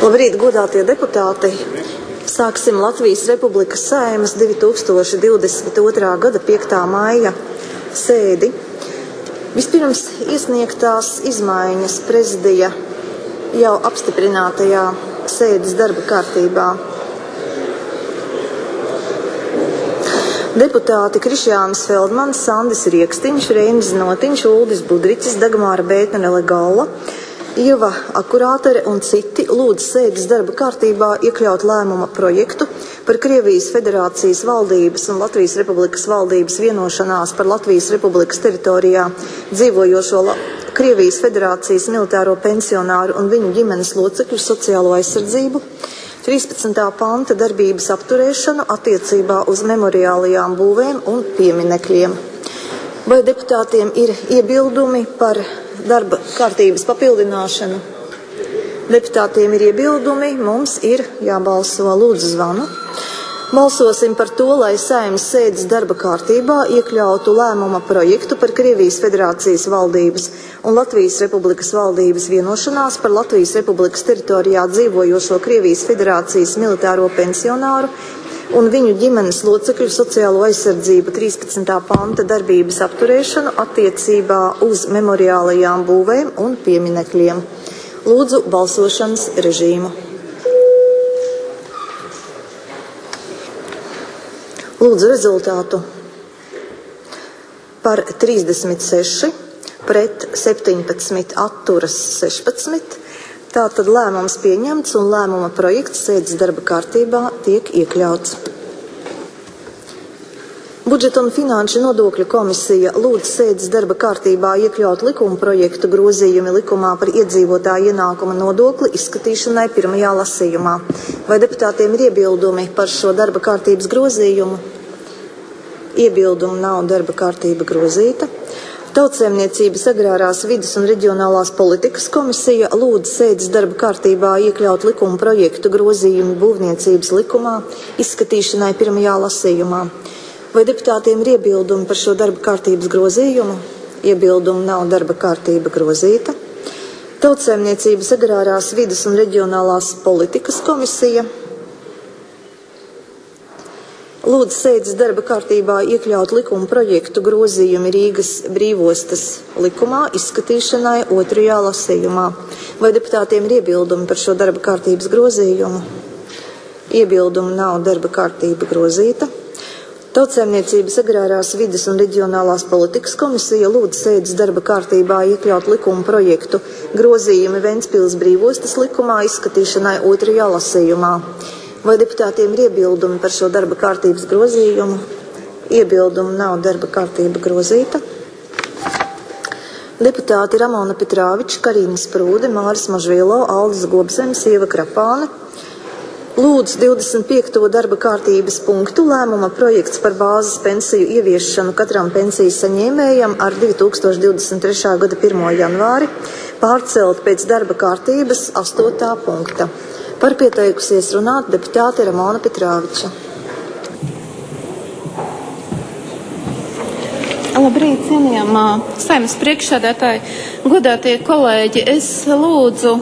Labrīt, godātie deputāti! Sāksim Latvijas Republikas Saeimas 2022. Gada 5. maija sēdi. Vispirms iesniegtās izmaiņas prezidija jau apstiprinātajā sēdes darba kārtībā. Deputāti Krišjānis Feldmanis, Sandis Riekstiņš, Reinis Notiņš, Uldis Budricis, Dagmāra Bētnele Galla, Ieva Akurātere un citi lūdz sēdes darba kārtībā iekļaut lēmuma projektu par Krievijas Federācijas valdības un Latvijas Republikas valdības vienošanās par Latvijas Republikas teritorijā dzīvojošo Krievijas Federācijas militāro pensionāru un viņu ģimenes locekļu sociālo aizsardzību, 13. panta darbības apturēšanu attiecībā uz memoriālajām būvēm un pieminekļiem. Vai deputātiem ir iebildumi par darba kārtības papildināšanu? Deputātiem ir iebildumi, mums ir jābalso. Lūdzu zvanu. Balsosim par to, lai Saeimas sēdes darba kārtībā iekļautu lēmuma projektu par Krievijas Federācijas valdības un Latvijas Republikas valdības vienošanās par Latvijas Republikas teritorijā dzīvojošo Krievijas Federācijas militāro pensionāru un viņu ģimenes locekļu sociālo aizsardzību 13. panta darbības apturēšanu attiecībā uz memoriālajām būvēm un pieminekļiem. Lūdzu balsošanas režīmu. Lūdzu rezultātu. Par 36, pret 17, atturas 16. Tātad lēmums pieņemts un lēmuma projekts sēdes darba kārtībā tiek iekļauts. Budžeta un finanšu nodokļu komisija lūdz sēdes darba kārtībā iekļaut likuma projektu grozījumi likumā par iedzīvotāju ienākuma nodokli izskatīšanai pirmajā lasījumā. Vai deputātiem ir iebildumi par šo darba kārtības grozījumu? Iebildumu nav, darba kārtība grozīta. Tautsaimniecības, agrārās vides un reģionālās politikas komisija lūdz sēdes darba kārtībā iekļaut likuma projektu grozījumu būvniecības likumā izskatīšanai pirmajā lasījumā. Vai deputātiem ir iebildumi par šo darba kārtības grozījumu? Iebildumu nav, darba kārtība grozīta. Tautsaimniecības, agrārās vides un reģionālās politikas komisija lūdz sēdes darba kārtībā iekļaut likuma projektu grozījumi Rīgas brīvostas likumā izskatīšanai otrajā lasījumā. Vai deputātiem ir iebildumi par šo darba kārtības grozījumu? Iebildumu nav, darba kārtība grozīta. Tautsaimniecības, agrārās vides un reģionālās politikas komisija lūdz sēdes darba kārtībā iekļaut likuma projektu grozījumi Ventspils brīvostas likumā izskatīšanai otrajā lasījumā. Vai deputātiem ir iebildumi par šo darba kārtības grozījumu? Iebildumu nav, darba kārtība grozīta. Deputāti Ramona Petrāviča, Karina Sprūde, Māris Mažvielo, Aldis Gobzems, Ieva Krapāne lūdz 25. darba kārtības punktu lēmuma projekts par bāzes pensiju ieviešanu katram pensijas saņēmējam ar 2023. gada 1. janvāri pārcelt pēc darba kārtības 8. punkta. Par pieteikusies runāt deputāte Ramona Petrāviča. Labrīt, cienījamā Saeimas priekšsēdētāji, godātie kolēģi, es lūdzu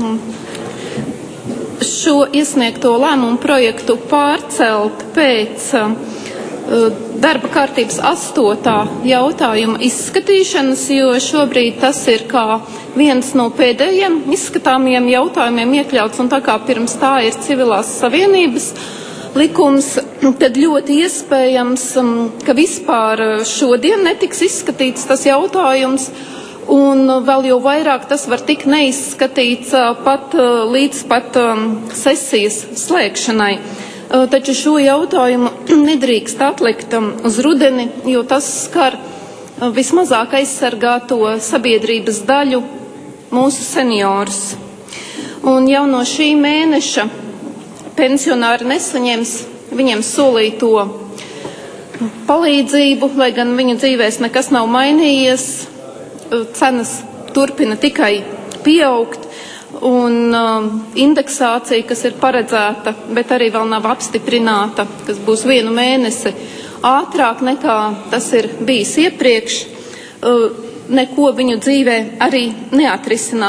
šo iesniegto lēmumu projektu pārcelt pēc darba kārtības 8. jautājuma izskatīšanas, jo šobrīd tas ir kā viens no pēdējiem izskatāmiem jautājumiem iekļauts, un tā kā pirms tā ir civilās savienības likums, tad ļoti iespējams, ka vispār šodien netiks izskatīts tas jautājums, un vēl jau vairāk tas var tikt neizskatīts līdz sesijas slēgšanai. Taču šo jautājumu nedrīkst atlikt uz rudeni, jo tas skar vismazāk aizsargāto sabiedrības daļu, mūsu seniorus. Un jau no šī mēneša pensionāri nesaņems viņiem solīto palīdzību, lai gan viņu dzīvēs nekas nav mainījies, cenas turpina tikai pieaugt. Un indeksācija, kas ir paredzēta, bet arī vēl nav apstiprināta, kas būs 1 mēnesi ātrāk nekā tas ir bijis iepriekš, neko viņu dzīvē arī neatrisinās.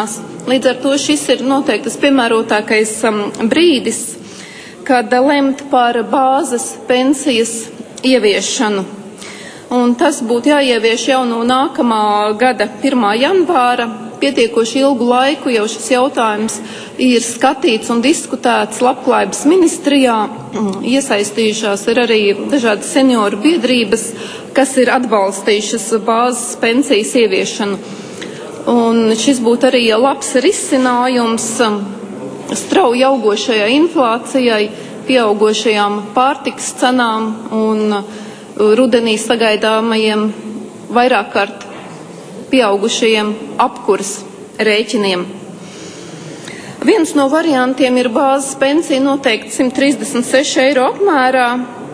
Līdz ar to šis ir noteikti tas piemērotākais brīdis, kad lemt par bāzes pensijas ieviešanu. Un tas būtu jāievieš jau no nākamā gada 1. janvāra. Pietiekoši ilgu laiku jau šis jautājums ir skatīts un diskutēts Labklājības ministrijā. Iesaistījušās ir arī dažādas senioru biedrības, kas ir atbalstījušas bāzes pensijas ieviešanu. Un šis būtu arī labs risinājums strauji augošajai inflācijai, pieaugošajām pārtikas cenām un rudenī sagaidāmajiem vairāk kārt pieaugušajiem apkures rēķiniem. Viens no variantiem ir bāzes pensija noteikti 136 eiro apmērā,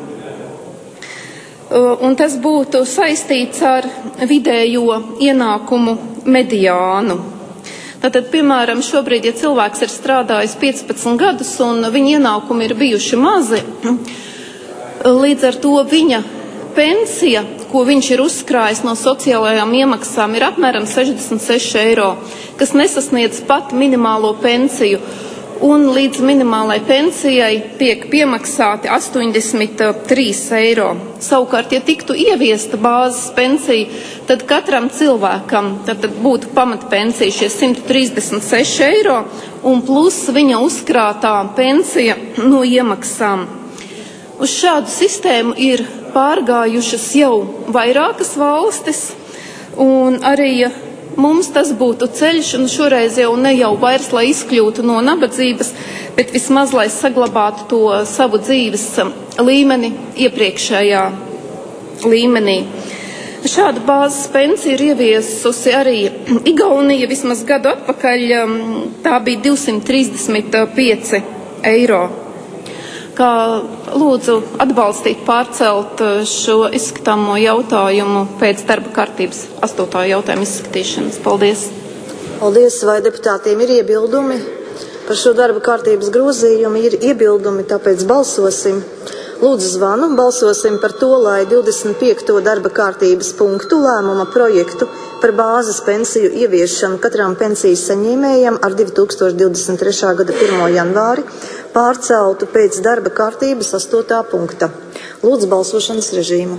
un tas būtu saistīts ar vidējo ienākumu mediānu. Tātad, piemēram, šobrīd, ja cilvēks ir strādājis 15 gadus un viņa ienākumi ir bijuši mazi, līdz ar to viņa pensija, ko viņš ir uzkrājis no sociālajām iemaksām, ir apmēram 66 eiro, kas nesasniedz pat minimālo pensiju. Un līdz minimālai pensijai tiek piemaksāti 83 eiro. Savukārt, ja tiktu ieviesta bāzes pensija, tad katram cilvēkam tad būtu pamatpensija šie 136 eiro un plus viņa uzkrātā pensija no iemaksām. Uz šādu sistēmu ir pārgājušas jau vairākas valstis, un arī mums tas būtu ceļš, un šoreiz jau ne jau vairs, lai izkļūtu no nabadzības, bet vismaz, lai saglabātu to savu dzīves līmeni iepriekšējā līmenī. Šādu bāzes pensiju ir ieviesusi arī Igaunija vismaz gadu atpakaļ, tā bija 235 eiro. Kā lūdzu atbalstīt pārcelt šo izskatāmo jautājumu pēc darba kārtības 8. jautājuma izskatīšanas. Paldies. Paldies, vai deputātiem ir iebildumi par šo darba kārtības grozījumu? Ir iebildumi, tāpēc balsosim. Lūdzu zvanu, balsosim par to, lai 25. darba kārtības punktu lēmuma projektu par bāzes pensiju ieviešanu katram pensijas saņēmējam ar 2023. gada 1. janvāri pārceltu pēc darba kārtības 8. punkta. Lūdzu balsošanas režīmu.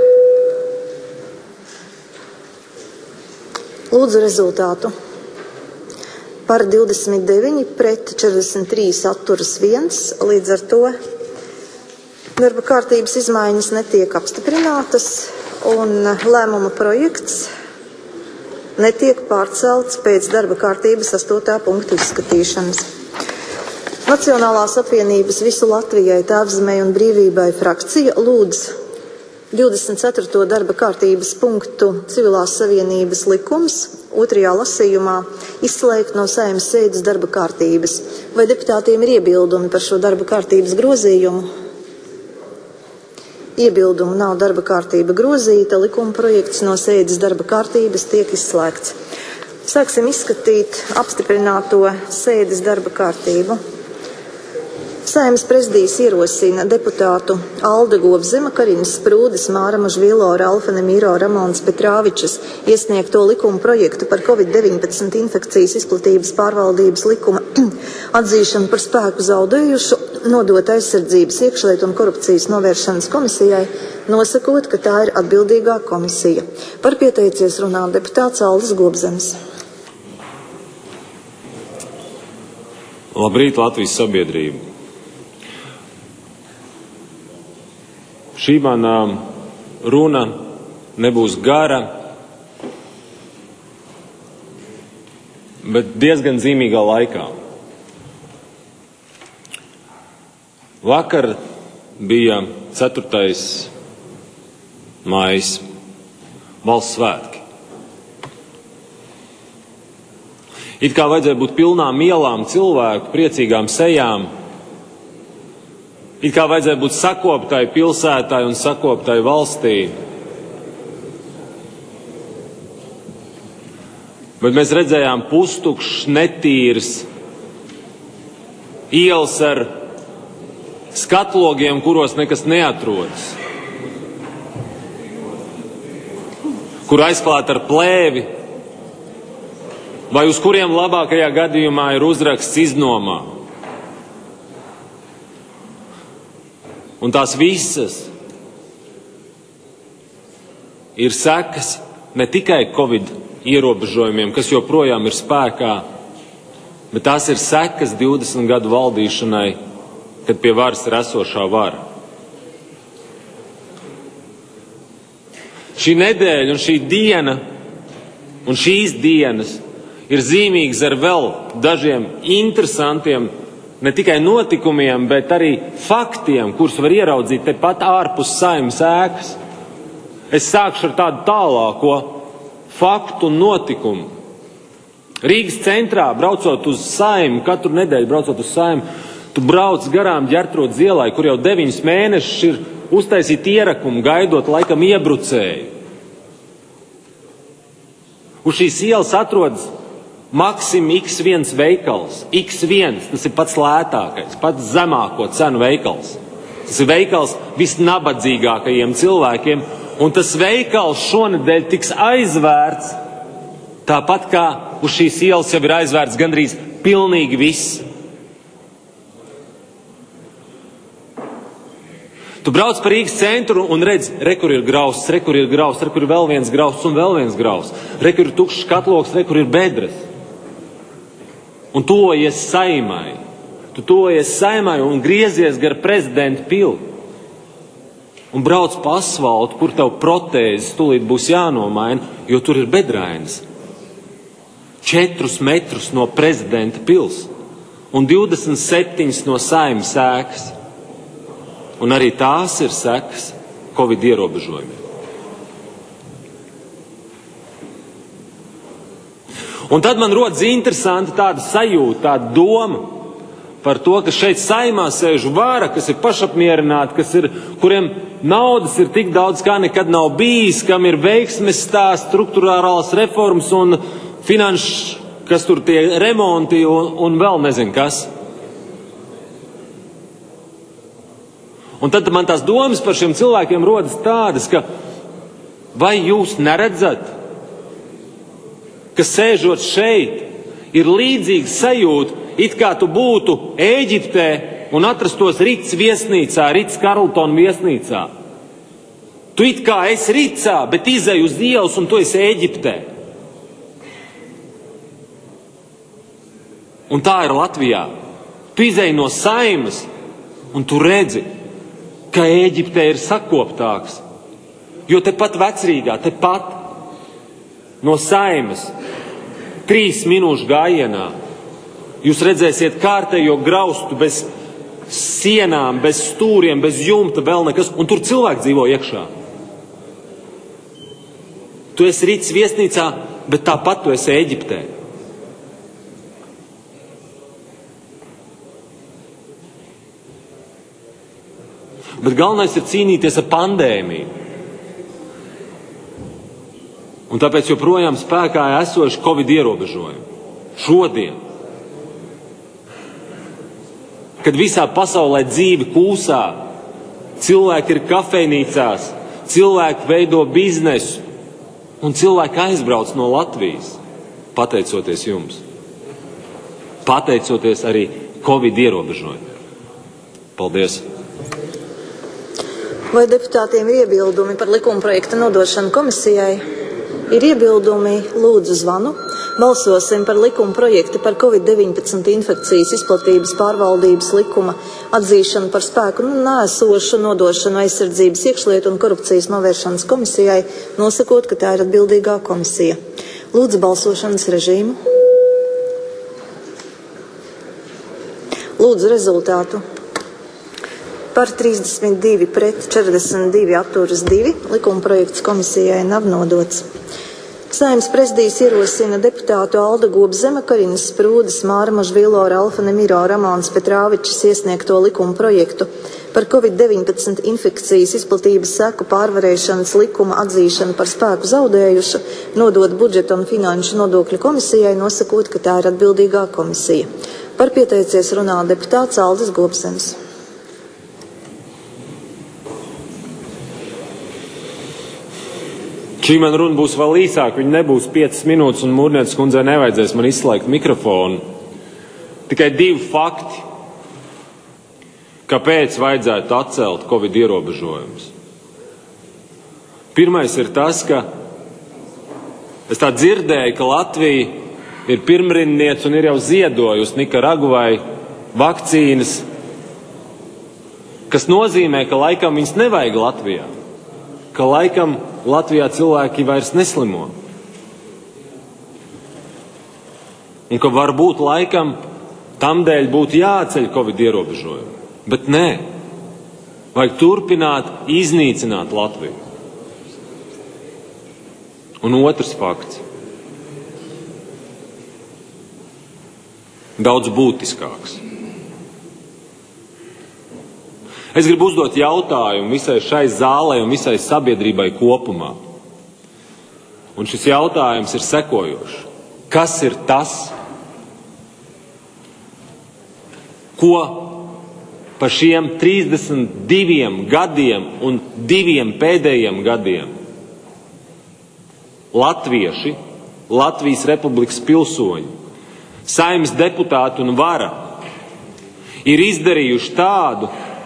Lūdzu rezultātu. Par 29, pret 43 atturas 1, līdz ar to darba kārtības izmaiņas netiek apstiprinātas un lēmuma projekts netiek pārcelts pēc darba kārtības 8. punktu izskatīšanas. Nacionālās apvienības Visu Latvijai, Tēvzemei un brīvībai frakcija lūdz 24. darba kārtības punktu Civilās savienības likums 2. lasījumā izslēgt no Saeimas sēdes darba kārtības. Vai deputātiem ir iebildumi par šo darba kārtības grozījumu? Iebildumu nav, darba kārtība grozīta, likuma projekts no sēdes darba kārtības tiek izslēgts. Sāksim izskatīt apstiprināto sēdes darba kārtību. Saeimas prezidijas ierosina deputātu Alda Govzema, Kariņas Sprūdes, Māra Mažvilo, Ralfa Nemīro, Ramons Petrāvičas iesniegto likuma projektu par COVID-19 infekcijas izplatības pārvaldības likuma atzīšanu par spēku zaudējušu, nodot aizsardzības, iekšlietu un korupcijas novēršanas komisijai, nosakot, ka tā ir atbildīgā komisija. Par pieteicies runāt deputāts Aldis Govzems. Labrīt, Latvijas sabiedrība! Šī mana runa nebūs gara, bet diezgan zīmīgā laikā. Vakar bija 4. maijs, valsts svētki. It kā vajadzēja būt pilnām ielām cilvēku, priecīgām sejām, it kā vajadzēja būt sakoptai pilsētai un sakoptai valstī. Bet mēs redzējām pustukšs, netīrs ielas ar skatlogiem, kuros nekas neatrodas, kur aizklāta ar plēvi, vai uz kuriem labākajā gadījumā ir uzraksts iznomā. Un tās visas ir sekas ne tikai Covid ierobežojumiem, kas joprojām ir spēkā, bet tās ir sekas 20 gadu valdīšanai, kad pie varas ir esošā vara. Šī nedēļa un šī diena un šīs dienas ir zīmīgas ar vēl dažiem interesantiem ne tikai notikumiem, bet arī faktiem, kurus var ieraudzīt tepat ārpus Saeimas ēkas. Es sākšu ar tādu tālāko faktu un notikumu. Rīgas centrā, braucot uz Saeimu, katru nedēļu braucot uz Saeimu, tu brauc garām Ģertrūdes ielai, kur jau 9 mēnešus ir uztaisīti ierakumi, gaidot laikam iebrucēju. Uz šīs ielas atrodas Maksim X1 veikals. X1, tas ir pats lētākais, pats zemāko cenu veikals. Tas ir veikals visnabadzīgākajiem cilvēkiem, un tas veikals šonedēļ tiks aizvērts, tāpat kā uz šīs ielas jau ir aizvērts gandrīz pilnīgi viss. Tu brauc par Rīgas centru un redz, re, kur ir grausts, re, kur ir grausts, re, kur ir vēl viens grausts un vēl viens grausts, re, kur ir tukšs katloks, re, kur ir bedres. Un tuvojies Saeimai. Tu tuvojies Saeimai un griezies gar Prezidenta pili. Un brauc pa asfaltu, kur tev protēzes tūlīt būs jānomaina, jo tur ir bedrainas. 4 metrus no Prezidenta pils un 27 no Saeimas ēkas. Un arī tās ir sekas Covid ierobežojumiem. Un tad man rodas interesanti tāda sajūta, tāda doma par to, ka šeit Saeimā sēž vara, kas ir pašapmierināti, kuriem naudas ir tik daudz, kā nekad nav bijis, kam ir veiksmes stāsts, strukturālās reformas un finanšu, kas tur tie remonti un vēl nezinu kas. Un tad man tās domas par šiem cilvēkiem rodas tādas, ka vai jūs neredzat, ka sēžot šeit ir līdzīga sajūta, it kā tu būtu Ēģiptē un atrastos Rits viesnīcā, Rits Karltona viesnīcā. Tu it kā esi Ritsā, bet izej uz ielas un tu esi Ēģiptē. Un tā ir Latvijā. Tu izej no Saeimas un tu redzi, ka Ēģiptē ir sakoptāks. Jo tepat Vecrīgā, tepat no Saeimas 3 minūšu gājienā jūs redzēsiet kārtējo graustu bez sienām, bez stūriem, bez jumta, vēl nekas, un tur cilvēki dzīvo iekšā. Tu esi Rītas viesnīcā, bet tāpat tu esi Ēģiptē. Bet galvenais ir cīnīties ar pandēmiju. Un tāpēc joprojām spēkā esoši Covid ierobežojumi. Šodien, kad visā pasaulē dzīve kūsā, cilvēki ir kafejnīcās, cilvēki veido biznesu un cilvēki aizbrauc no Latvijas, pateicoties jums. Pateicoties arī Covid ierobežojumiem. Paldies! Vai deputātiem ir iebildumi par likumprojekta nodošanu komisijai? Ir iebildumi, lūdzu zvanu. Balsosim par likuma projektu par Covid-19 infekcijas izplatības pārvaldības likuma atzīšanu par spēku neesošu nodošanu aizsardzības, iekšlietu un korupcijas novēršanas komisijai, nosakot, ka tā ir atbildīgā komisija. Lūdzu balsošanas režīmu. Lūdzu rezultātu. Par 32 pret 42 atturas 2. Likuma projekts komisijai nav nodots. Saeimas prezidijas ierosina deputātu Alda Gobzema, Karinas Sprūdes, Māra Mažvilo, Ralfa Nemiro, Ramāns Petrāvičs iesniegto likuma projektu par Covid-19 infekcijas izplatības seku pārvarēšanas likuma atzīšanu par spēku zaudējušu, nodot budžeta un finanšu nodokļu komisijai, nosakot, ka tā ir atbildīgā komisija. Par pieteicies runā deputāts Aldis Gobzems. Šī man runa būs vēl īsāk, viņa nebūs 5 minūtes, un Mūrnietes kundzei nevajadzēs man izslēgt mikrofonu. Tikai 2 fakti, kāpēc vajadzētu atcelt Covid ierobežojumus. Pirmais ir tas, ka es tā dzirdēju, ka Latvija ir pirmrindniece un ir jau ziedojusi Nikaragvai vakcīnas, kas nozīmē, ka laikam viņas nevajag Latvijā, ka laikam Latvijā cilvēki vairs neslimo. Un ka varbūt laikam tamdēļ būtu jāceļ Covid ierobežojumi. Bet nē, vajag turpināt iznīcināt Latviju. Un otrs fakts. Daudz būtiskāks. Es gribu uzdot jautājumu visai šai zālei un visai sabiedrībai kopumā. Un šis jautājums ir sekojošs. Kas ir tas, ko pa šiem 32 gadiem un 2 pēdējiem gadiem latvieši, Latvijas Republikas pilsoņi, Saeimas deputāti un vara ir izdarījuši tādu,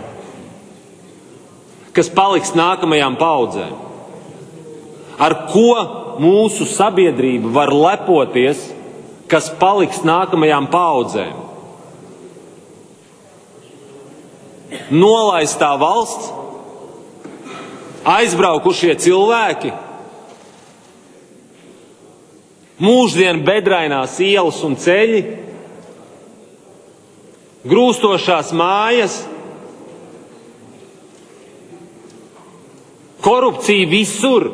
kas paliks nākamajām paudzēm? Ar ko mūsu sabiedrība var lepoties, kas paliks nākamajām paudzēm? Nolaistā valsts, aizbraukušie cilvēki, mūždien bedrainās ielas un ceļi, grūstošās mājas, korupcija visur.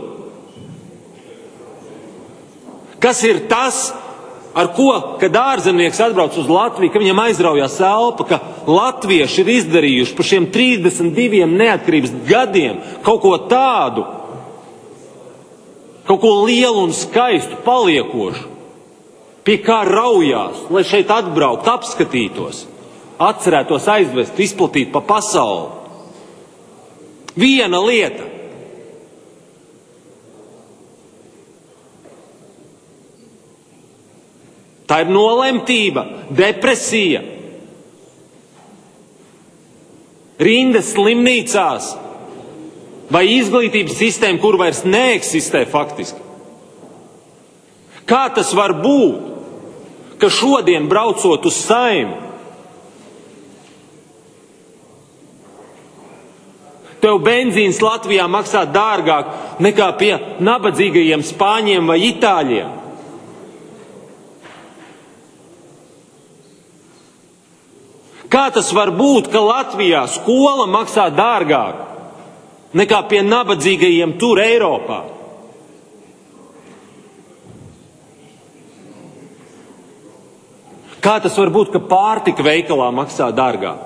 Kas ir tas, ar ko, kad ārzemnieks atbrauc uz Latviju, ka viņam aizraujās elpa, ka latvieši ir izdarījuši par šiem 32 neatkarības gadiem kaut ko tādu, kaut ko lielu un skaistu, paliekošu, pie kā raujās, lai šeit atbraukt, apskatītos, atcerētos aizvest, izplatīt pa pasauli. Viena lieta. Tā ir nolemtība, depresija, rindas slimnīcās vai izglītības sistēma, kur vairs neeksistē faktiski. Kā tas var būt, ka šodien braucot uz Saeimu, tev benzīns Latvijā maksā dārgāk nekā pie nabadzīgajiem spāņiem vai itāļiem? Kā tas var būt, ka Latvijā skola maksā dārgāk nekā pie nabadzīgajiem tur Eiropā? Kā tas var būt, ka pārtika veikalā maksā dārgāk?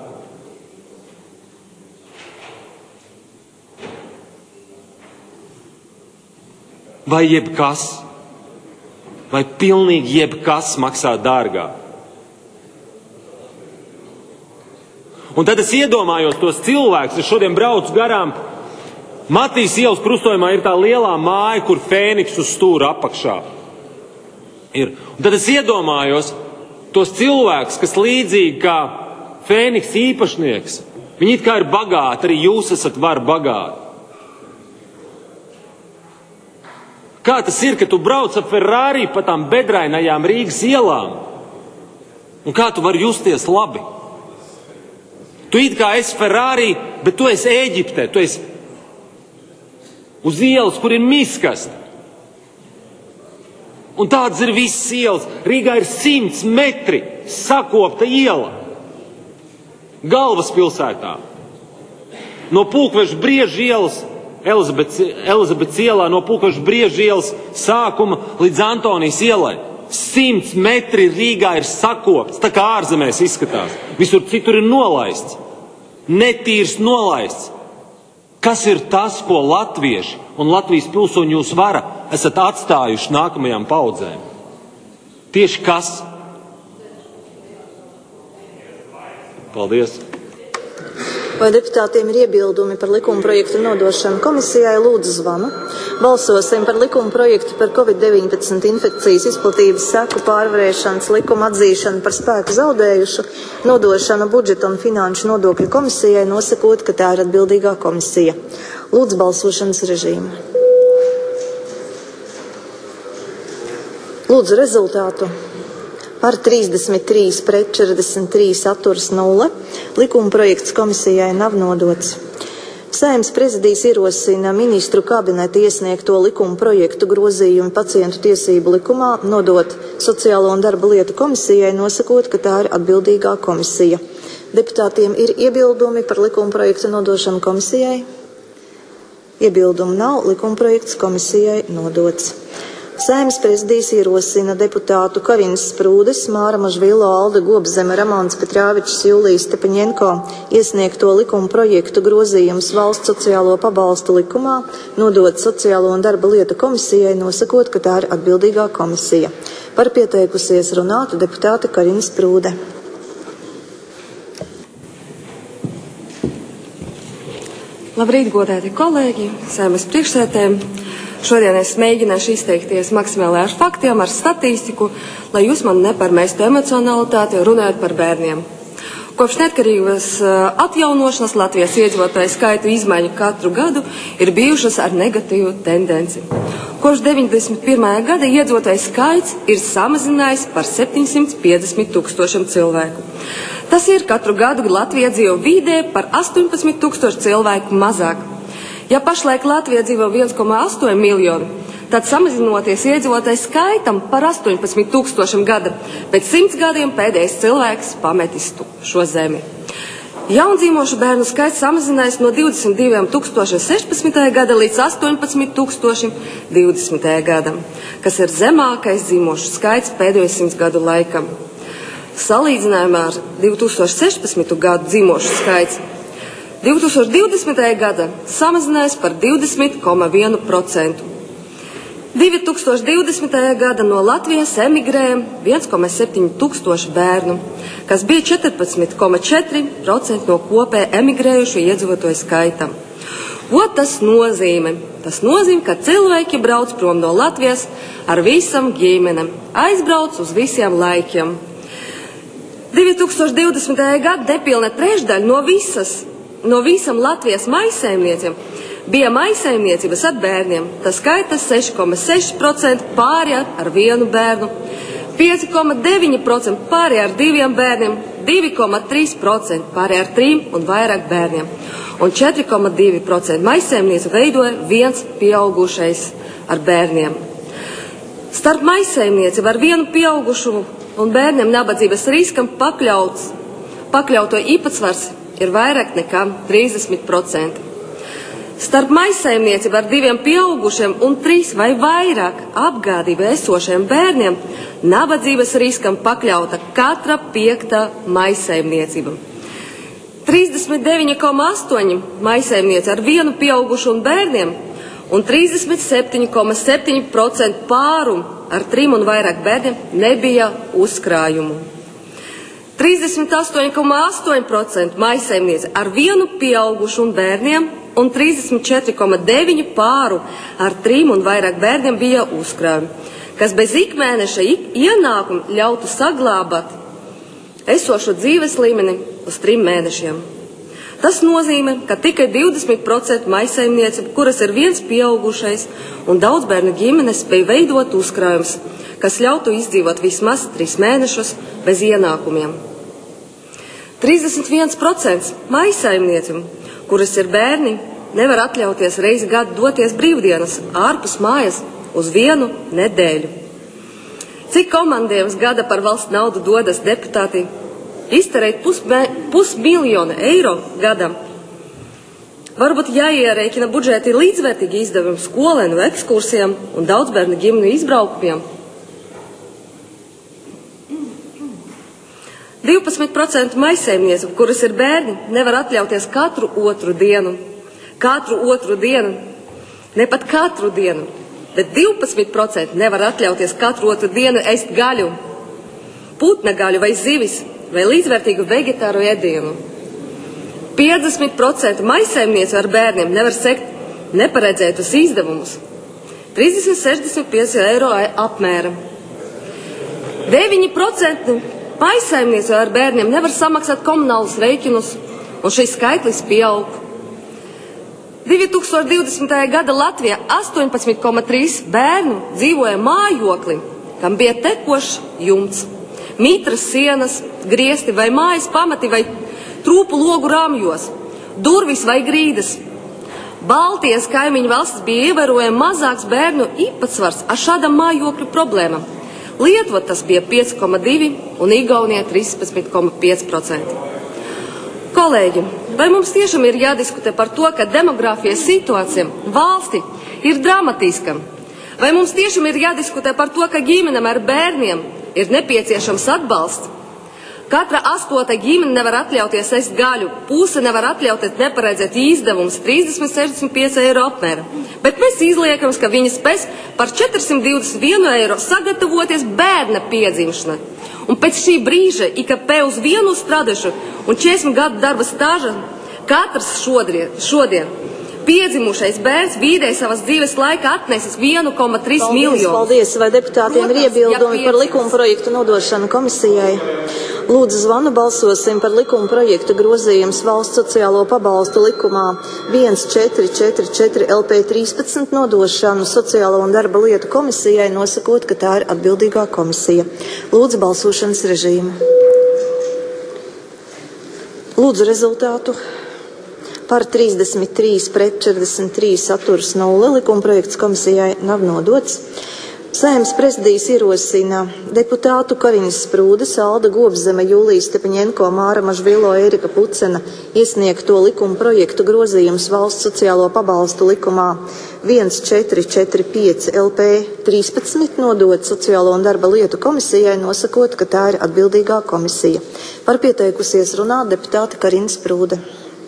Vai jebkas, vai pilnīgi jebkas maksā dārgāk? Un tad es iedomājos tos cilvēkus, es šodien braucu garām, Matīs ielas krustojumā ir tā lielā māja, kur Fēniks uz stūra apakšā ir. Un tad es iedomājos tos cilvēkus, kas līdzīgi kā Fēniks īpašnieks, viņi it kā ir bagāti, arī jūs esat var bagāti. Kā tas ir, ka tu brauc ar Ferrari pa tām bedrainajām Rīgas ielām? Un kā tu vari justies labi? Tu it kā esi Ferrari, bet tu esi Ēģiptē, tu esi uz ielas, kur ir miskasta. Un tādas ir visas ielas. Rīgā ir 100 metri sakopta iela. Galvaspilsētā. No Pūkveža Brieža ielas, Elizabetes ielā, no Pūkveža Brieža ielas sākuma līdz Antonijas ielai. 100 metri Rīgā ir sakopts, tā kā ārzemēs izskatās. Visur citur ir nolaists. Netīrs nolaists. Kas ir tas, ko latvieši un Latvijas pilsoņi jūs vara esat atstājuši nākamajām paudzēm? Tieši kas? Paldies! Vai deputātiem ir iebildumi par likuma projektu nodošanu komisijai? Lūdzu zvanu. Balsosim par likuma projektu par COVID-19 infekcijas izplatības seku pārvarēšanas likuma atzīšanu par spēku zaudējušu, nodošanu budžeta un finanšu nodokļu komisijai, nosakot, ka tā ir atbildīgā komisija. Lūdzu balsošanas režīmu. Lūdzu rezultātu. Par 33 pret 43 atturas 0. Likuma projekts komisijai nav nodots. Saeimas prezidijs ierosina ministru kabineta iesniegto likuma projektu grozījumu pacientu tiesību likumā nodot Sociālo un darba lietu komisijai, nosakot, ka tā ir atbildīgā komisija. Deputātiem ir iebildumi par likuma projektu nodošanu komisijai? Iebildumu nav, likuma projekts komisijai nodots. Saeimas prezidijs ierosina deputātu Karinas Sprūdes, Māra Mažvilo, Alda Gobzeme, Ramons Petrāvičs, Julijas Tepaņenko iesniegto likuma projektu grozījumus valsts sociālo pabalstu likumā nodot Sociālo un darba lietu komisijai, nosakot, ka tā ir atbildīgā komisija. Par pieteikusies runāt deputāte Karina Sprūde. Labrīt, godēti kolēģi, Saeimas priekšsēdētājiem. Šodien es mēģināšu izteikties maksimāli ar faktiem, ar statistiku, lai jūs man neparmestu emocionalitāti runājot par bērniem. Kopš neatkarības atjaunošanas Latvijas iedzīvotāju skaitu izmaiņu katru gadu ir bijušas ar negatīvu tendenci. Kopš 91. gada iedzīvotāju skaits ir samazinājies par 750 000 cilvēku. Tas ir katru gadu Latvijā dzīvo vidē par 18 000 cilvēku mazāk. Ja pašlaik Latvijā dzīvo 1,8 miljonu, tad samazinoties iedzīvotāju skaitam par 18 000 gada, pēc 100 gadiem pēdējais cilvēks pametis šo zemi. Jaundzīmošu bērnu skaits samazinājās no 22 000 16. gada līdz 18 000 20. gadam, kas ir zemākais dzīmošu skaits pēdējo 100 gadu laikam. Salīdzinājumā ar 2016. gadu dzīmošu skaits 2020. gada samazinājās par 20,1%. 2020. gada no Latvijas emigrēja 1,7 tūkstoši bērnu, kas bija 14,4% no kopēja emigrējušo iedzīvotāju skaita. Ko tas nozīmē? Tas nozīmē, ka cilvēki brauc prom no Latvijas ar visam ģimenem, aizbrauc uz visiem laikiem. 2020. gada nepilna trešdaļa no visam Latvijas maisaimniecībām bija maisaimniecības ar bērniem. Tas skaita 6,6% pārējā ar vienu bērnu, 5,9% pārējā ar 2 bērniem, 2,3% pārējā ar 3 un vairāk bērniem, un 4,2% maisaimniecību veidoja viens pieaugušais ar bērniem. Starp maisaimniecību ar vienu pieaugušu un bērniem nabadzības riskam pakļauto īpatsvars ir vairāk nekā 30%. Starp maisaimniecību ar 2 pieaugušiem un 3 vai vairāk apgādībā esošiem bērniem nabadzības riskam pakļauta katra 5. maisaimniecība. 39,8% maisaimnieci ar 1 pieaugušu un bērniem un 37,7% pāru ar 3 un vairāk bērniem nebija uzkrājumu. 38,8% maisaimnieci ar 1 pieaugušu un bērniem un 34,9% pāru ar 3 un vairāk bērniem bija uzkrājumi, kas bez ikmēneša ienākuma ļautu saglabāt esošo dzīves līmeni uz 3 mēnešiem. Tas nozīmē, ka tikai 20% maisaimniecību, kuras ir viens pieaugušais un daudz bērnu ģimenes, spēj veidot uzkrājumus, kas ļautu izdzīvot vismaz 3 mēnešus bez ienākumiem. 31% maisaimniecību, kuras ir bērni, nevar atļauties reizi gadu doties brīvdienas ārpus mājas uz 1 nedēļu. Cik komandējums gada par valsts naudu dodas deputāti? Izterēt pusmiljonu eiro gadam. Varbūt jāierēķina budžeti līdzvērtīgi izdevumi skolēnu ekskursijām un daudzbērnu ģimenu izbraukumiem. 12% maisaimniecību, kuras ir bērni, nevar atļauties katru otru dienu, ne pat katru dienu, bet 12% nevar atļauties katru otru dienu ēst gaļu, putna gaļu vai zivis vai līdzvērtīgu vegetāru ēdienu. 50% maisaimniece ar bērniem nevar sekt neparedzētus izdevumus. 30-65 eiro apmēra. 9% maisaimniece ar bērniem nevar samaksāt komunālus rēķinus, un šis skaitlis pieaug. 2020. gada Latvijā 18,3 bērnu dzīvoja mājokli, kam bija tekošs jumts, mitras sienas, griesti vai mājas pamati vai trūpu logu ramjos, durvis vai grīdas. Baltijas kaimiņu valstis bija ievērojami mazāks bērnu īpatsvars ar šādam mājokļu problēmām. Lietuva tas bija 5,2 un Igaunija 13,5%. Kolēģi, vai mums tiešām ir jādiskutē par to, ka demogrāfijas situācija valsti ir dramatiska? Vai mums tiešām ir jādiskutē par to, ka ģimenēm ar bērniem ir nepieciešams atbalsts? Katra 8. ģimene nevar atļauties ēst gaļu, puse nevar atļauties neparedzēt izdevumus 30-65 eiro apmēra. Bet mēs izliekam, ka viņi spēs par 421 eiro sagatavoties bērna piedzimšanai. Un pēc šī brīža IKP uz vienu strādājušu un 40 gadu darba stāža katrs šodien piedzimušais bērns vidēji savas dzīves laikā atnesis 1,3 miljonu. Paldies, vai deputātiem ir iebildumi par likuma projektu nodošanu komisijai? Lūdzu zvanu, balsosim par likuma projektu grozījums valsts sociālo pabalstu likumā 1444 LP 13 nodošanu sociālo un darba lietu komisijai, nosakot, ka tā ir atbildīgā komisija. Lūdzu balsošanas režīmu. Lūdzu rezultātu. Par 33 pret 43 atturas 0. Likuma projekts komisijai nav nodots. Saeimas prezidijas ierosina deputātu Kariņas Sprūdes, Alda Gobzeme, Jūlijas Stepaņenko, Māra Mažvilo, Erika Pucena iesniegto likuma projektu grozījums valsts sociālo pabalstu likumā 1445 LP 13 nodot sociālo un darba lietu komisijai, nosakot, ka tā ir atbildīgā komisija. Par pieteikusies runāt deputāte Kariņa Sprūde.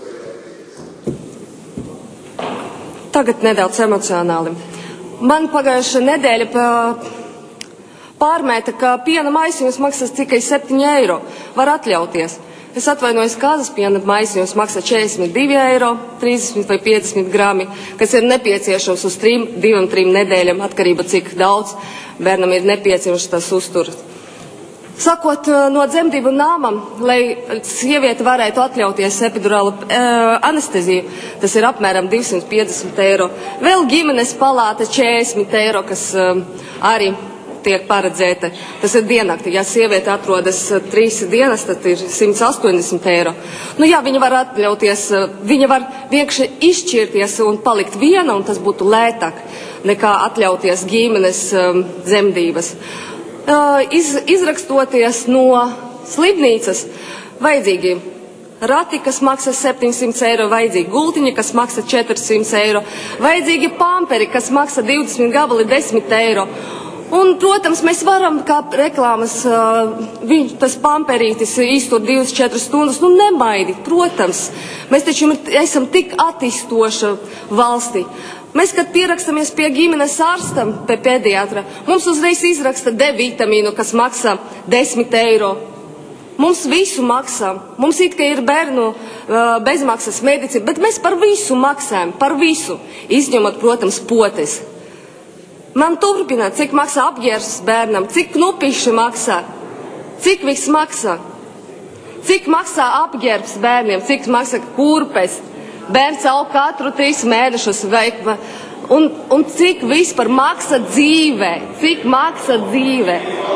Tagad nedaudz emocionāli. Man pagājušā nedēļa pārmēta, ka piena maisiņus maksas tikai 7 eiro. Var atļauties. Es atvainojos, kāzas piena maisiņus maksā 42 eiro, 30 vai 50 grami, kas ir nepieciešams uz 2-3 nedēļām, atkarība cik daudz bērnam ir nepieciešams tas uzturs. Sakot no dzemdību nāmam, lai sieviete varētu atļauties epidurālu anesteziju, tas ir apmēram 250 eiro. Vēl ģimenes palāte 40 eiro, kas arī tiek paredzēta. Tas ir diennakti. Ja sieviete atrodas 3 dienas, tad ir 180 eiro. Nu jā, viņa var atļauties, viņa var vienkārši izšķirties un palikt viena, un tas būtu lētāk nekā atļauties ģimenes dzemdības. Izrakstoties no slimnīcas, vajadzīgi rati, kas maksā 700 eiro, vajadzīgi gultiņi, kas maksā 400 eiro, vajadzīgi pamperi, kas maksā 20 gabali 10 eiro. Un, protams, mēs varam, kā reklāmas, tas pamperītis iztur 2-4 stundas, nu nemaidīt, protams. Mēs taču esam tik attīstoša valstī. Mēs, kad pierakstamies pie ģimenes ārstam, pie pediatra, mums uzreiz izraksta D vitamīnu, kas maksā 10 eiro. Mums visu maksā. Mums it kā ir bērnu bezmaksas medicīna, bet mēs par visu maksājam, par visu. Izņemot, protams, potes. Man turpināt, cik maksā apģērbs bērnam, cik knupiši maksā, cik viss maksā. Cik maksā apģērbs bērniem, cik maksā kurpes. Bērns aug katru 3 mēnešus un cik vispār maksā dzīvē, cik maksā dzīvē.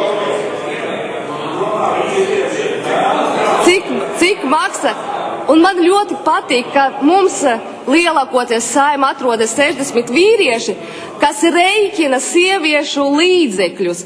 Cik maksā. Un man ļoti patīk, ka mums lielākoties Saeimā atrodas 60 vīrieši, kas rēķina sieviešu līdzekļus,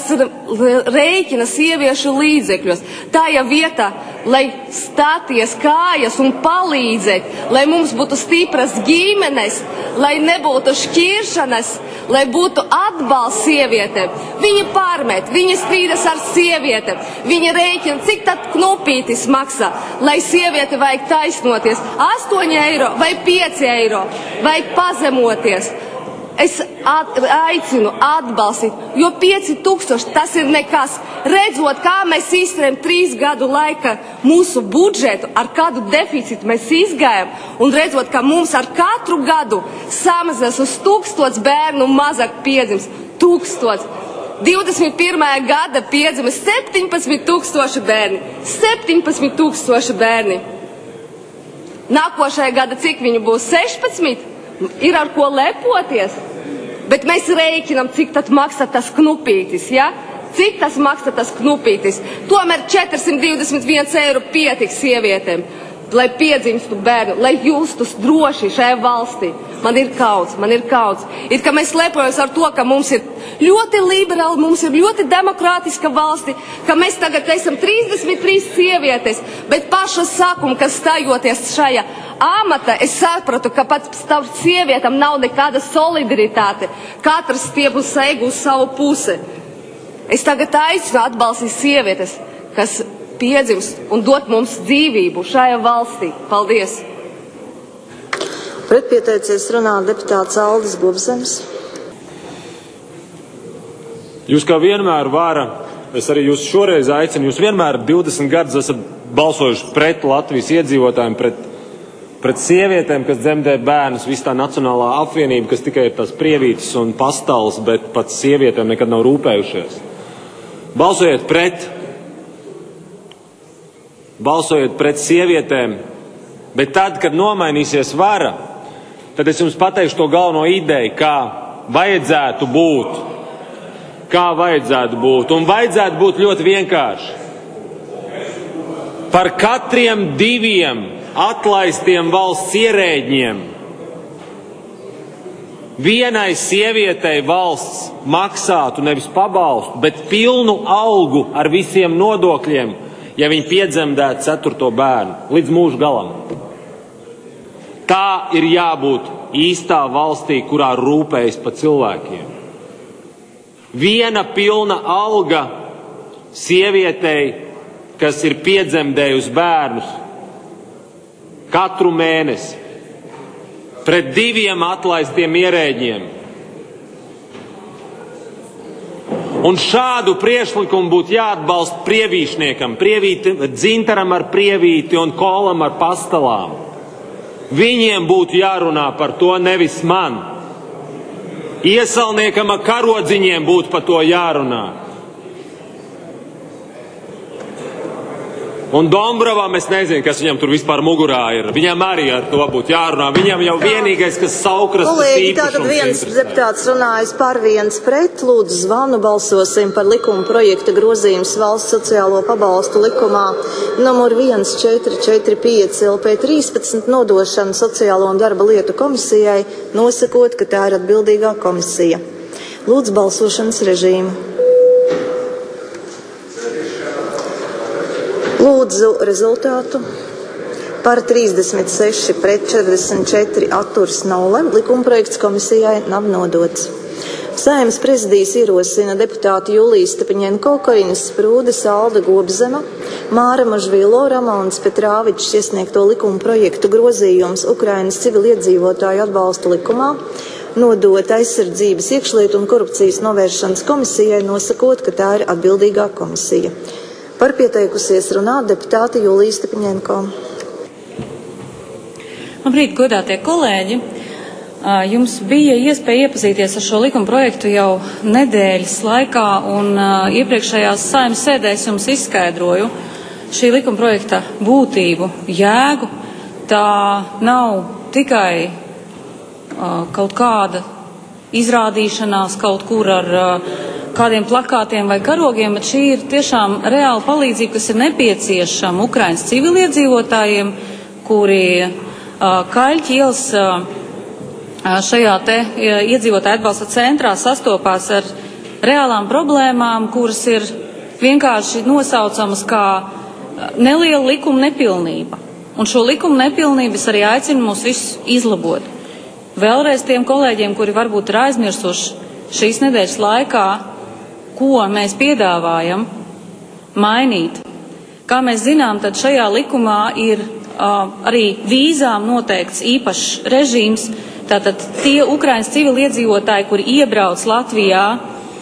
Tajā vietā, lai stāties kājas un palīdzēt, lai mums būtu stipras ģimenes, lai nebūtu šķiršanas, lai būtu atbalsts sievietēm. Viņi pārmet, viņi strīdas ar sievietēm, viņi rēķina, cik tad knupītis maksā, lai sieviete vajag taisnoties 8 eiro vai 5 eiro, vajag pazemoties. Es aicinu atbalstīt, jo 5000 tas ir nekas. redzot, kā mēs izturējam 3 gadu laika mūsu budžetu, ar kādu deficītu mēs izgājam, un redzot, ka mums ar katru gadu samazinās uz 1000 bērnu mazāk piedzims, 1000. 21. gada piedzimis 17,000 bērni. 17,000 bērni. Nākošajā gada cik viņu būs 16? Ir ar ko lepoties. Bet mēs rēķinam, cik tad maksā tas knupītis, ja? Cik tas maksā tas knupītis? Tomēr 421 eiro pietiks sievietēm, lai piedzimstu bērnu, lai justus droši šajā valstī. Man ir kauns. It kā mēs lepojamies ar to, ka mums ir ļoti liberāli, mums ir ļoti demokrātiska valsti, ka mēs tagad esam 33 sievietes, bet paša sākuma, kas stājoties šajā amata, es sapratu, ka pat starp sievietām nav nekāda solidaritāte. Katrs stiep uz seigu uz savu pusi. Es tagad aicinu atbalstīt sievietes, kas piedzimst un dot mums dzīvību šajā valstī. Paldies! Pretpieteicies runā deputāts Aldis Gobzems. Jūs kā vienmēr es arī jūs šoreiz aicinu, jūs vienmēr 20 gadus esat balsojuši pret Latvijas iedzīvotājiem, pret sievietēm, kas dzemdē bērnus, viss tā nacionālā apvienība, kas tikai ir tās prievītes un pastals, bet pat sievietēm nekad nav rūpējušies. Balsojiet pret sievietēm, bet tad, kad nomainīsies vara, tad es jums pateikšu to galveno ideju, kā vajadzētu būt. Un vajadzētu būt ļoti vienkārši. Par katriem 2 atlaistiem valsts ierēģiem vienai sievietei valsts maksātu nevis pabalstu, bet pilnu algu ar visiem nodokļiem, ja viņi piedzemdētu 4. bērnu līdz mūža galam. Tā ir jābūt īstā valstī, kurā rūpējas par cilvēkiem. Viena pilna alga sievietei, kas ir piedzemdējusi bērnus katru mēnesi, pret 2 atlaistiem ierēģiem. Un šādu priekšlikumu būtu jāatbalsta prievīšniekam, dzintaram ar prievīti un kolam ar pastalām. Viņiem būtu jārunā par to, nevis man. Iesalniekam ar karodziņiem būtu par to jārunā. Un Dombrovam es nezinu, kas viņam tur vispār mugurā ir. Viņam arī ar to būtu jārunā. Viņam jau vienīgais, kas saukras, tas īpašums. Tātad viens deputāts runājas par, viens pret. Lūdzu zvanu, balsosim par likuma projekta grozījums valsts sociālo pabalstu likumā numur 1445 LP 13 nodošana sociālo un darba lietu komisijai, nosakot, ka tā ir atbildīgā komisija. Lūdzu balsošanas režīmu. Lūdzu rezultātu. Par 36 pret 44 atturs 0. Likumprojekts komisijai nav nodots. Saeimas prezidijas ierosina deputāti Julijas Stepiņenko, Korinas Sprūdes, Alda Gobzema, Māra Mažvīlo, Ramons Petrāvičs iesniegto likuma projektu grozījums Ukrainas civiliedzīvotāju atbalsta likumā nodot aizsardzības, iekšlietu un korupcijas novēršanas komisijai, nosakot, ka tā ir atbildīgā komisija. Par pieteikusies runāt deputāti Julija Stepiņenko. Labrīt, godātie kolēģi! Jums bija iespēja iepazīties ar šo likuma projektu jau nedēļas laikā, un iepriekšējās Saeimas sēdēs jums izskaidroju šī likuma projekta būtību, jēgu. Tā nav tikai kaut kāda izrādīšanās kaut kur ar kādiem plakātiem vai karogiem, bet šī ir tiešām reāla palīdzība, kas ir nepieciešama Ukrainas civiliedzīvotājiem, kuri Kaļķi ielas šajā te iedzīvotāju atbalsta centrā sastopās ar reālām problēmām, kuras ir vienkārši nosaucamas kā neliela likuma nepilnība. Un šo likuma nepilnību es arī aicinu mūs visus izlabot. Vēlreiz tiem kolēģiem, kuri varbūt ir aizmirsuši šīs nedēļas laikā, ko mēs piedāvājam mainīt. Kā mēs zinām, tad šajā likumā ir arī vīzām noteikts īpašs režīms. Tātad tie Ukrainas civiliedzīvotāji, kuri iebrauc Latvijā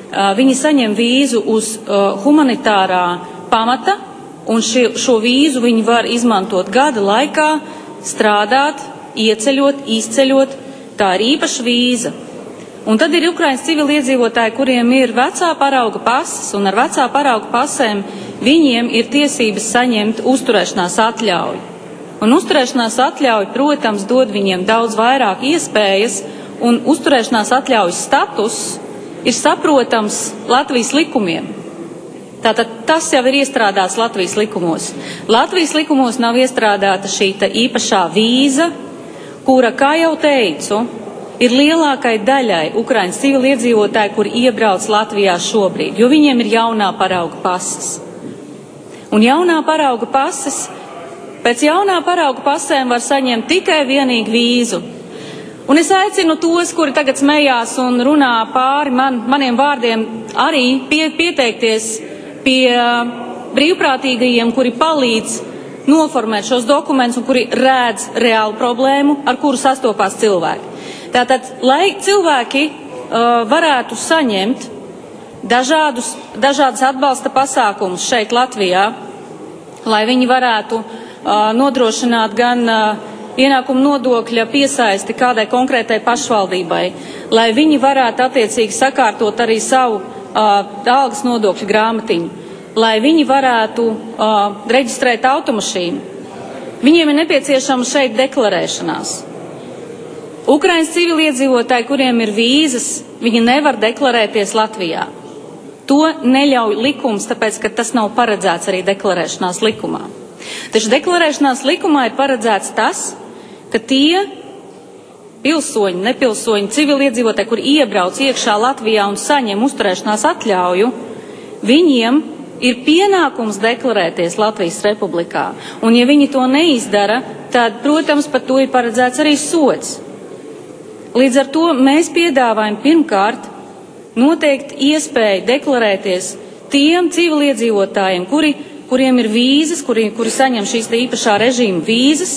viņi saņem vīzu uz humanitārā pamata, un šo vīzu viņi var izmantot gada laikā, strādāt, ieceļot, izceļot. Tā ir īpaša vīza. Un tad ir Ukrainas civiliedzīvotāji, kuriem ir vecā parauga pases, un ar vecā parauga pasēm viņiem ir tiesības saņemt uzturēšanās atļauju. Un uzturēšanās atļauja, protams, dod viņiem daudz vairāk iespējas, un uzturēšanās atļaujas status ir saprotams Latvijas likumiem. Tātad tas jau ir iestrādāts Latvijas likumos. Latvijas likumos nav iestrādāta šī īpašā vīza, kura, kā jau teicu, ir lielākai daļai Ukrainas civiliedzīvotāji, kuri iebrauc Latvijā šobrīd, jo viņiem ir jaunā parauga pases. Un jaunā parauga pases, pēc jaunā parauga pasēm var saņemt tikai vienīgi vīzu. Un es aicinu tos, kuri tagad smējās un runā pāri maniem vārdiem, arī pieteikties pie brīvprātīgajiem, kuri palīdz noformēt šos dokumentus un kuri redz reālu problēmu, ar kuru sastopās cilvēki. Tātad, lai cilvēki varētu saņemt dažādas atbalsta pasākumus šeit Latvijā, lai viņi varētu nodrošināt gan ienākumu nodokļa piesaisti kādai konkrētai pašvaldībai, lai viņi varētu attiecīgi sakārtot arī savu algas nodokļu grāmatiņu, lai viņi varētu reģistrēt automašīnu. Viņiem ir nepieciešama šeit deklarēšanās. Ukrainas civiliedzīvotāji, kuriem ir vīzas, viņi nevar deklarēties Latvijā. To neļauj likums, tāpēc, ka tas nav paredzēts arī deklarēšanās likumā. Taču deklarēšanās likumā ir paredzēts tas, ka tie pilsoņi, nepilsoņi, civiliedzīvotāji, kur iebrauc iekšā Latvijā un saņem uzturēšanās atļauju, viņiem ir pienākums deklarēties Latvijas Republikā. Un ja viņi to neizdara, tad, protams, par to ir paredzēts arī sods. Līdz ar to mēs piedāvājam pirmkārt noteikti iespēju deklarēties tiem civiliedzīvotājiem, kuriem ir vīzas, kuri saņem šīs īpašā režīma vīzas,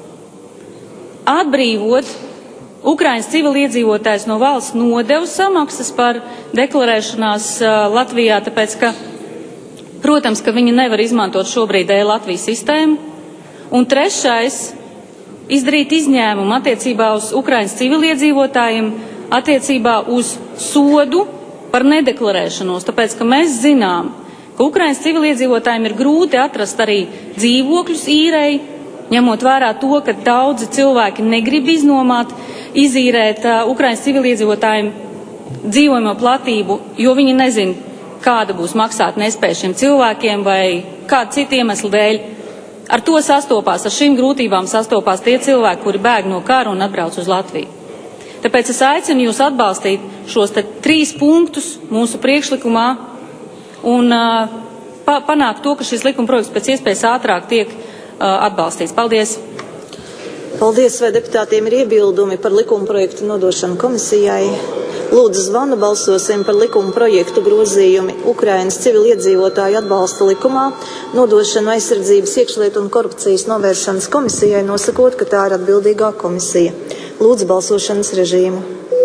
atbrīvot Ukrainas civiliedzīvotājs no valsts nodevu samaksas par deklarēšanās Latvijā, tāpēc, ka, protams, ka viņi nevar izmantot šobrīd e-Latvijas sistēmu. Un trešais, izdarīt izņēmumu attiecībā uz Ukrainas civiliedzīvotājiem, attiecībā uz sodu par nedeklarēšanos, tāpēc, ka mēs zinām, ka Ukrainas civiliedzīvotājiem ir grūti atrast arī dzīvokļus īrei, ņemot vērā to, ka daudzi cilvēki negrib izīrēt Ukrainas civiliedzīvotājiem dzīvojamo platību, jo viņi nezin, kāda būs maksāt nespēja šiem cilvēkiem vai kāda cita iemesla dēļ. Ar to sastopās, ar šīm grūtībām sastopās tie cilvēki, kuri bēg no kara un atbrauc uz Latviju. Tāpēc es aicinu jūs atbalstīt šos 3 punktus mūsu priekšlikumā un panākt to, ka šis likuma projekts pēc iespējas ātrāk tiek atbalstīts. Paldies! Paldies, vai deputātiem ir iebildumi par likuma projektu nodošanu komisijai? Lūdzu zvanu, balsosim par likuma projektu grozījumi Ukrainas civiliedzīvotāju atbalsta likumā, nodošanu aizsardzības, iekšlietu un korupcijas novēršanas komisijai, nosakot, ka tā ir atbildīgā komisija. Lūdzu balsošanas režīmu.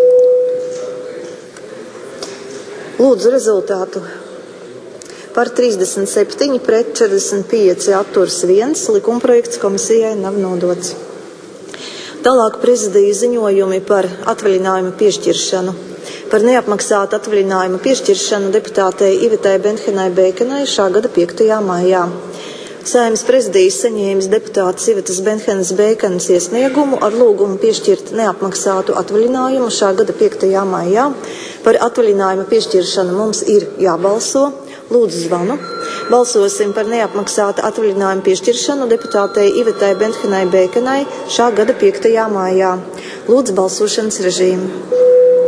Lūdzu rezultātu. Par 37 pret 45 atturs 1, likumprojekts komisijai nav nodots. Tālāk prezidija ziņojumi par atvaļinājumu piešķiršanu. Par neapmaksātu atvaļinājumu piešķiršanu deputātei Ivetai Benhenai Bēkenai šā gada 5. maijā. Saeimas prezidijas saņēmis deputātes Ivetas Benhenas Bēkenas iesniegumu ar lūgumu piešķirt neapmaksātu atvaļinājumu šā gada 5. maijā. Par atvaļinājumu piešķiršanu mums ir jābalso. Lūdzu zvanu. Balsosim par neapmaksātu atvaļinājumu piešķiršanu deputātei Ivetai Benhenai Bēkenai šā gada 5. maijā. Lūdzu balsošanas režīmu.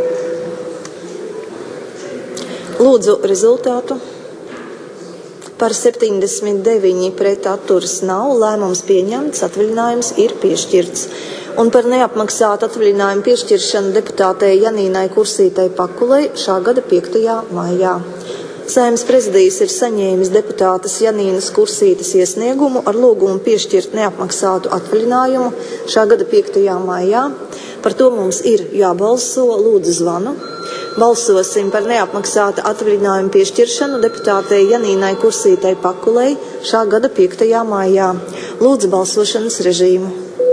Lūdzu rezultātu. Par 79 pret atturas nav, lēmums pieņemts, atvaļinājums ir piešķirts. Un par neapmaksātu atvaļinājumu piešķiršanu deputātei Janīnai Kursītai Pakulei šā gada 5. maijā. Saeimas prezidijs ir saņēmis deputātes Janīnas Kursītes iesniegumu ar lūgumu piešķirt neapmaksātu atvaļinājumu šā gada 5. maijā. Par to mums ir jābalso. Lūdzu zvanu. Balsosim par neapmaksāta atvaļinājuma piešķiršanu deputātei Janīnai Kursītei Pakulei šā gada 5. maijā. Lūdzu balsošanas režīmu.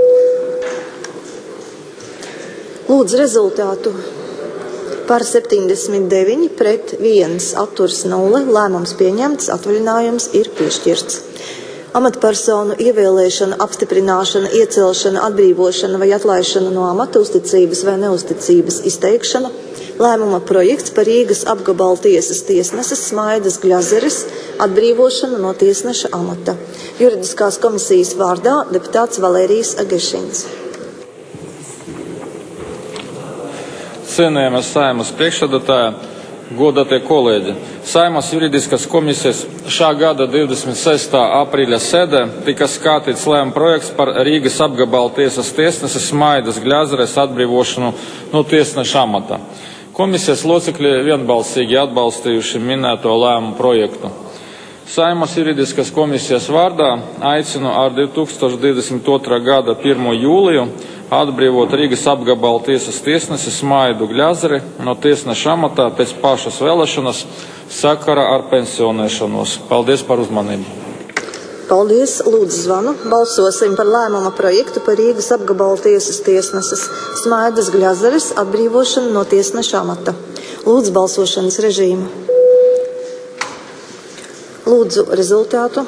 Lūdzu rezultātu. Par 79 pret 1 atturs 0. Lēmums pieņemts, atvaļinājums ir piešķirts. Amatpersonu ievēlēšana, apstiprināšana, iecelšana, atbrīvošana vai atlaišana no amata, uzticības vai neuzticības izteikšana. Lēmuma projekts par Rīgas apgabala tiesas tiesneses Smaidas Gļazeres atbrīvošanu no tiesneša amata. Juridiskās komisijas vārdā deputāts Valērijas Agešins. Cienējamās Saeimas priekšsēdētāja, godātie kolēģi. Saeimas juridiskās komisijas šā gada 26. aprīļa sēdē tika skatīts lēmuma projekts par Rīgas apgabala tiesas tiesneses Smaidas Gļazeres atbrīvošanu no tiesneša amata. Komisijas locekļi vienbalsīgi atbalstījuši minēto lēmumu projektu. Saeimas juridiskās komisijas vārdā aicinu ar 2022. gada 1. jūliju atbrīvot Rīgas apgabala tiesas tiesnesi Smaidu Gļazeri no tiesneša amatā pēc pašas vēlēšanas sakarā ar pensionēšanos. Paldies par uzmanību. Paldies, lūdzu zvanu. Balsosim par lēmuma projektu par Rīgas apgabala tiesas tiesneses Smaidas Gļazeres atbrīvošanu no tiesneša amata. Lūdzu balsošanas režīmu. Lūdzu rezultātu.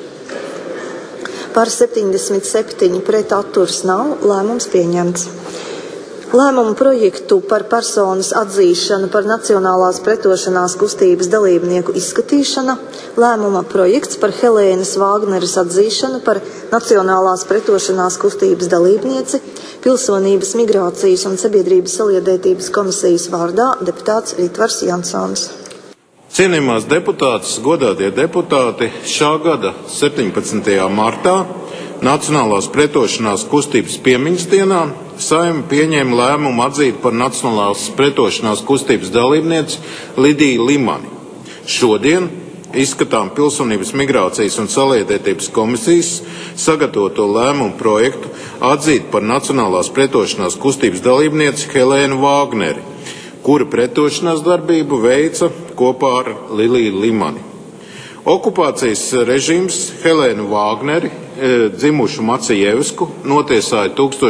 Par 77 pret atturs nav. Lēmums pieņemts. Lēmumu projektu par personas atzīšanu par Nacionālās pretošanās kustības dalībnieku izskatīšana. Lēmuma projekts par Helēnas Vāgneres atzīšanu par Nacionālās pretošanās kustības dalībnieci. Pilsonības, migrācijas un sabiedrības saliedētības komisijas vārdā deputāts Ritvars Jansons. Cienījamās deputātes, godātie deputāti, šā gada 17. martā Nacionālās pretošanās kustības piemiņas dienā Saeima pieņēma lēmumu atzīt par Nacionālās pretošanās kustības dalībnieci Lidiju Limani. Šodien izskatām Pilsonības, migrācijas un saliedētības komisijas sagatavoto lēmumu projektu atzīt par Nacionālās pretošanās kustības dalībnieci Helēnu Vāgneri, kura pretošanās darbību veica kopā ar Liliju Limani. Okupācijas režīms Helēnu Vāgneri, dzimušu Macijevsku, notiesāja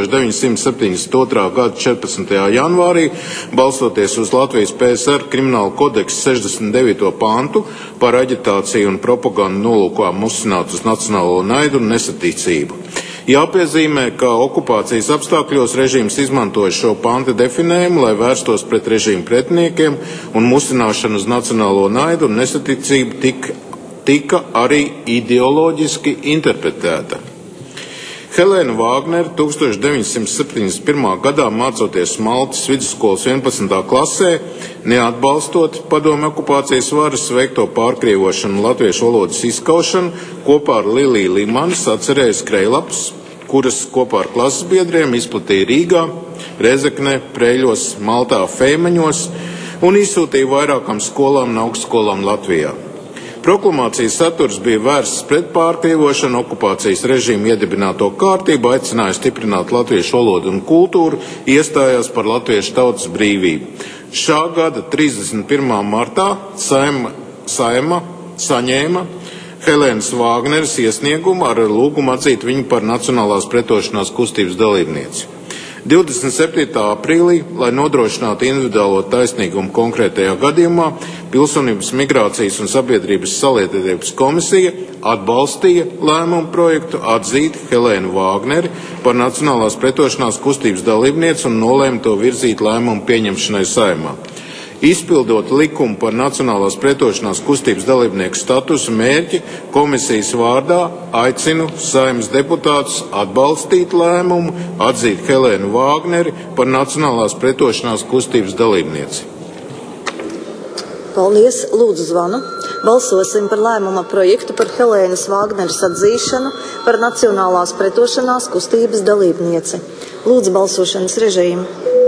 1972. gada 14. janvārī, balstoties uz Latvijas PSR krimināla kodeksa 69. pantu par aģitāciju un propagandu nolūkā musināt uz nacionālo naidu un nesaticību. Jāpiezīmē, ka okupācijas apstākļos režīms izmantoja šo pantu definējumu, lai vērstos pret režīmu pretiniekiem, un musināšana uz nacionālo naidu un nesaticību tika arī ideoloģiski interpretēta. Helēna Vāgneri 1971. gadā mācoties Maltas vidusskolas 11. klasē, neatbalstot padomju okupācijas varas veikto pārkrievošanu un latviešu valodas izskaušanu, kopā ar Liliju Limani sacerēja skrejlapus, kuras kopā ar klases biedriem izplatīja Rīgā, Rezeknē, Preļos, Maltā, Feimeņos un izsūtīja vairākām skolām un augstskolām Latvijā. Proklamācijas saturs bija vērsts pret pārkrievošanu, okupācijas režīmu iedibināto kārtību, aicināja stiprināt latviešu valodu un kultūru, iestājās par latviešu tautas brīvību. Šā gada 31. martā Saeima saņēma Helēnas Vāgneres iesniegumu ar lūgumu atzīt viņu par Nacionālās pretošanās kustības dalībnieci. 27. aprīlī, lai nodrošinātu individuālo taisnīgumu konkrētajā gadījumā, Pilsonības, migrācijas un sabiedrības saliedētības komisija atbalstīja lēmumu projektu atzīt Helēnu Vāgneri par Nacionālās pretošanās kustības dalībnieci un nolēma to virzīt lēmumu pieņemšanai Saeimā. Izpildot likumu par Nacionālās pretošanās kustības dalībnieku statusu mērķi, komisijas vārdā aicinu Saeimas deputātus atbalstīt lēmumu, atzīt Helēnu Vāgneri par Nacionālās pretošanās kustības dalībnieci. Paldies, lūdzu zvanu. Balsosim par lēmuma projektu par Helēnas Vāgneres atzīšanu par Nacionālās pretošanās kustības dalībnieci. Lūdzu balsošanas režīmu.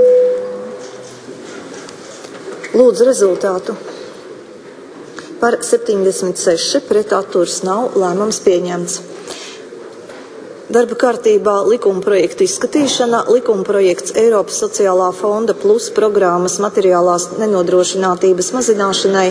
Lūdzu rezultātu. Par 76 pret atturs nav. Lēmums pieņemts. Darba kārtībā likuma projektu izskatīšana, likuma projekts Eiropas sociālā fonda plus programmas materiālās nenodrošinātības mazināšanai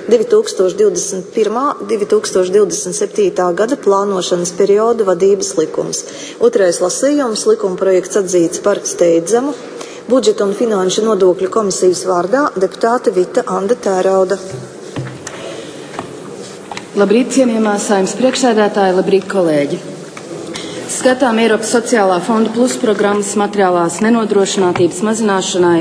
2021.–2027. gada plānošanas perioda vadības likums. Otrais lasījums, likuma projekts atzīts par steidzamu. Budžeta un finanšu nodokļu komisijas vārdā deputāte Vita Anda Tērauda. Labrīt, cienījamā Saeimas priekšsēdētāja, labrīt, kolēģi! Skatām Eiropas sociālā fonda plus programmas materiālās nenodrošinātības mazināšanai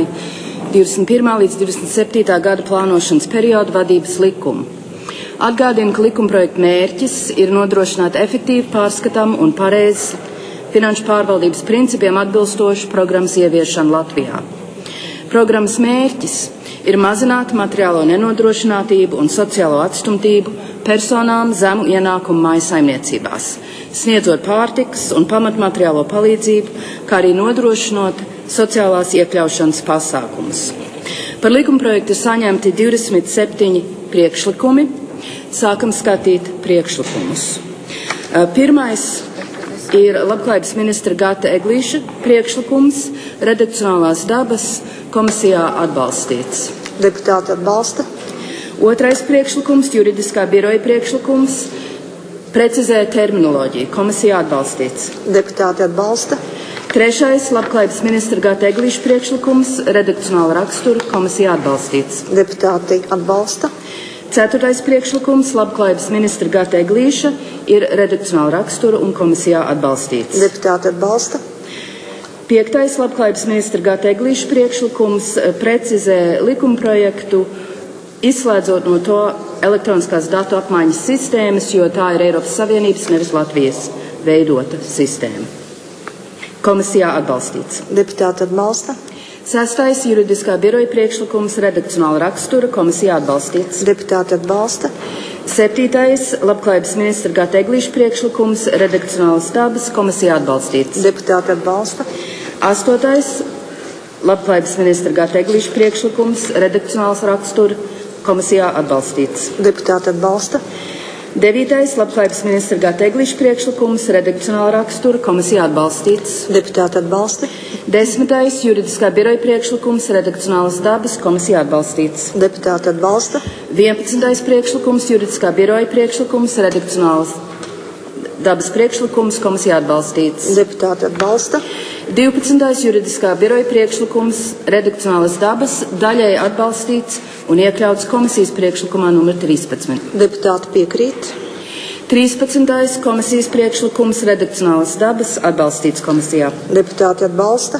21. līdz 27. gada plānošanas perioda vadības likumu. Atgādinu, ka likumprojekta mērķis ir nodrošināt efektīvu, pārskatāmu un pareizi finanšu pārvaldības principiem atbilstošu programmas ieviešanu Latvijā. Programmas mērķis ir mazināt materiālo nenodrošinātību un sociālo atstumtību personām zemu ienākumu mājsaimniecībās, sniedzot pārtikas un pamatmateriālo palīdzību, kā arī nodrošinot sociālās iekļaušanas pasākumus. Par likumprojektu ir saņemti 27 priekšlikumi. Sākam skatīt priekšlikumus. Pirmais ir Labklājības ministra Gata Eglīša priekšlikums, redakcionālās dabas, komisijā atbalstīts. Deputāti atbalsta. Otrais priekšlikums, juridiskā biroja priekšlikums, precizē terminoloģiju, komisijā atbalstīts. Deputāti atbalsta. Trešais, Labklājības ministra Gata Eglīša priekšlikums, redakcionāla rakstura, komisijā atbalstīts. Deputāti atbalsta. Ceturtais priekšlikums, Labklājības ministra Gata Eglīša, ir redakcionāla rakstura un komisijā atbalstīts. Deputāti atbalsta. Piektais, Labklājības ministra Gata Eglīša priekšlikums, precizē likumprojektu, izslēdzot no to elektroniskās datu apmaiņas sistēmas, jo tā ir Eiropas Savienības, nevis Latvijas veidota sistēma. Komisijā atbalstīts. Deputāti atbalsta. Sestais, juridiskā biroja priekšlikums, redakcionāla rakstura, komisijā atbalstīts. Deputāti atbalsta. Septītais, Labklājības ministra Gata Eglīša priekšlikums, redakcionālas dabas, komisijā atbalstīts. Deputāti atbalsta. Astotais, Labklājības ministra Gata Eglīša priekšlikums, redakcionāls rakstura, komisijā atbalstīts. Deputāti atbalsta. Devītais, Labklājības ministra Gata Eglīša priekšlikums, redakcionāla rakstura, komisijā atbalstīts. Deputāti atbalsta. Desmitais, juridiskā biroja priekšlikums, redakcionālas dabas, komisijā atbalstīts. Deputāti atbalsta. 11. priekšlikums, juridiskā biroja priekšlikums, redakcionālas dabas priekšlikums, komisijā atbalstīts. Deputāti atbalsta. 12. juridiskā biroja priekšlikums, redakcionālas dabas, daļēji atbalstīts un iekļauts komisijas priekšlikumā numur 13. Deputāti piekrīt. 13. komisijas priekšlikums, redakcionālas dabas, atbalstīts komisijā. Deputāti atbalsta.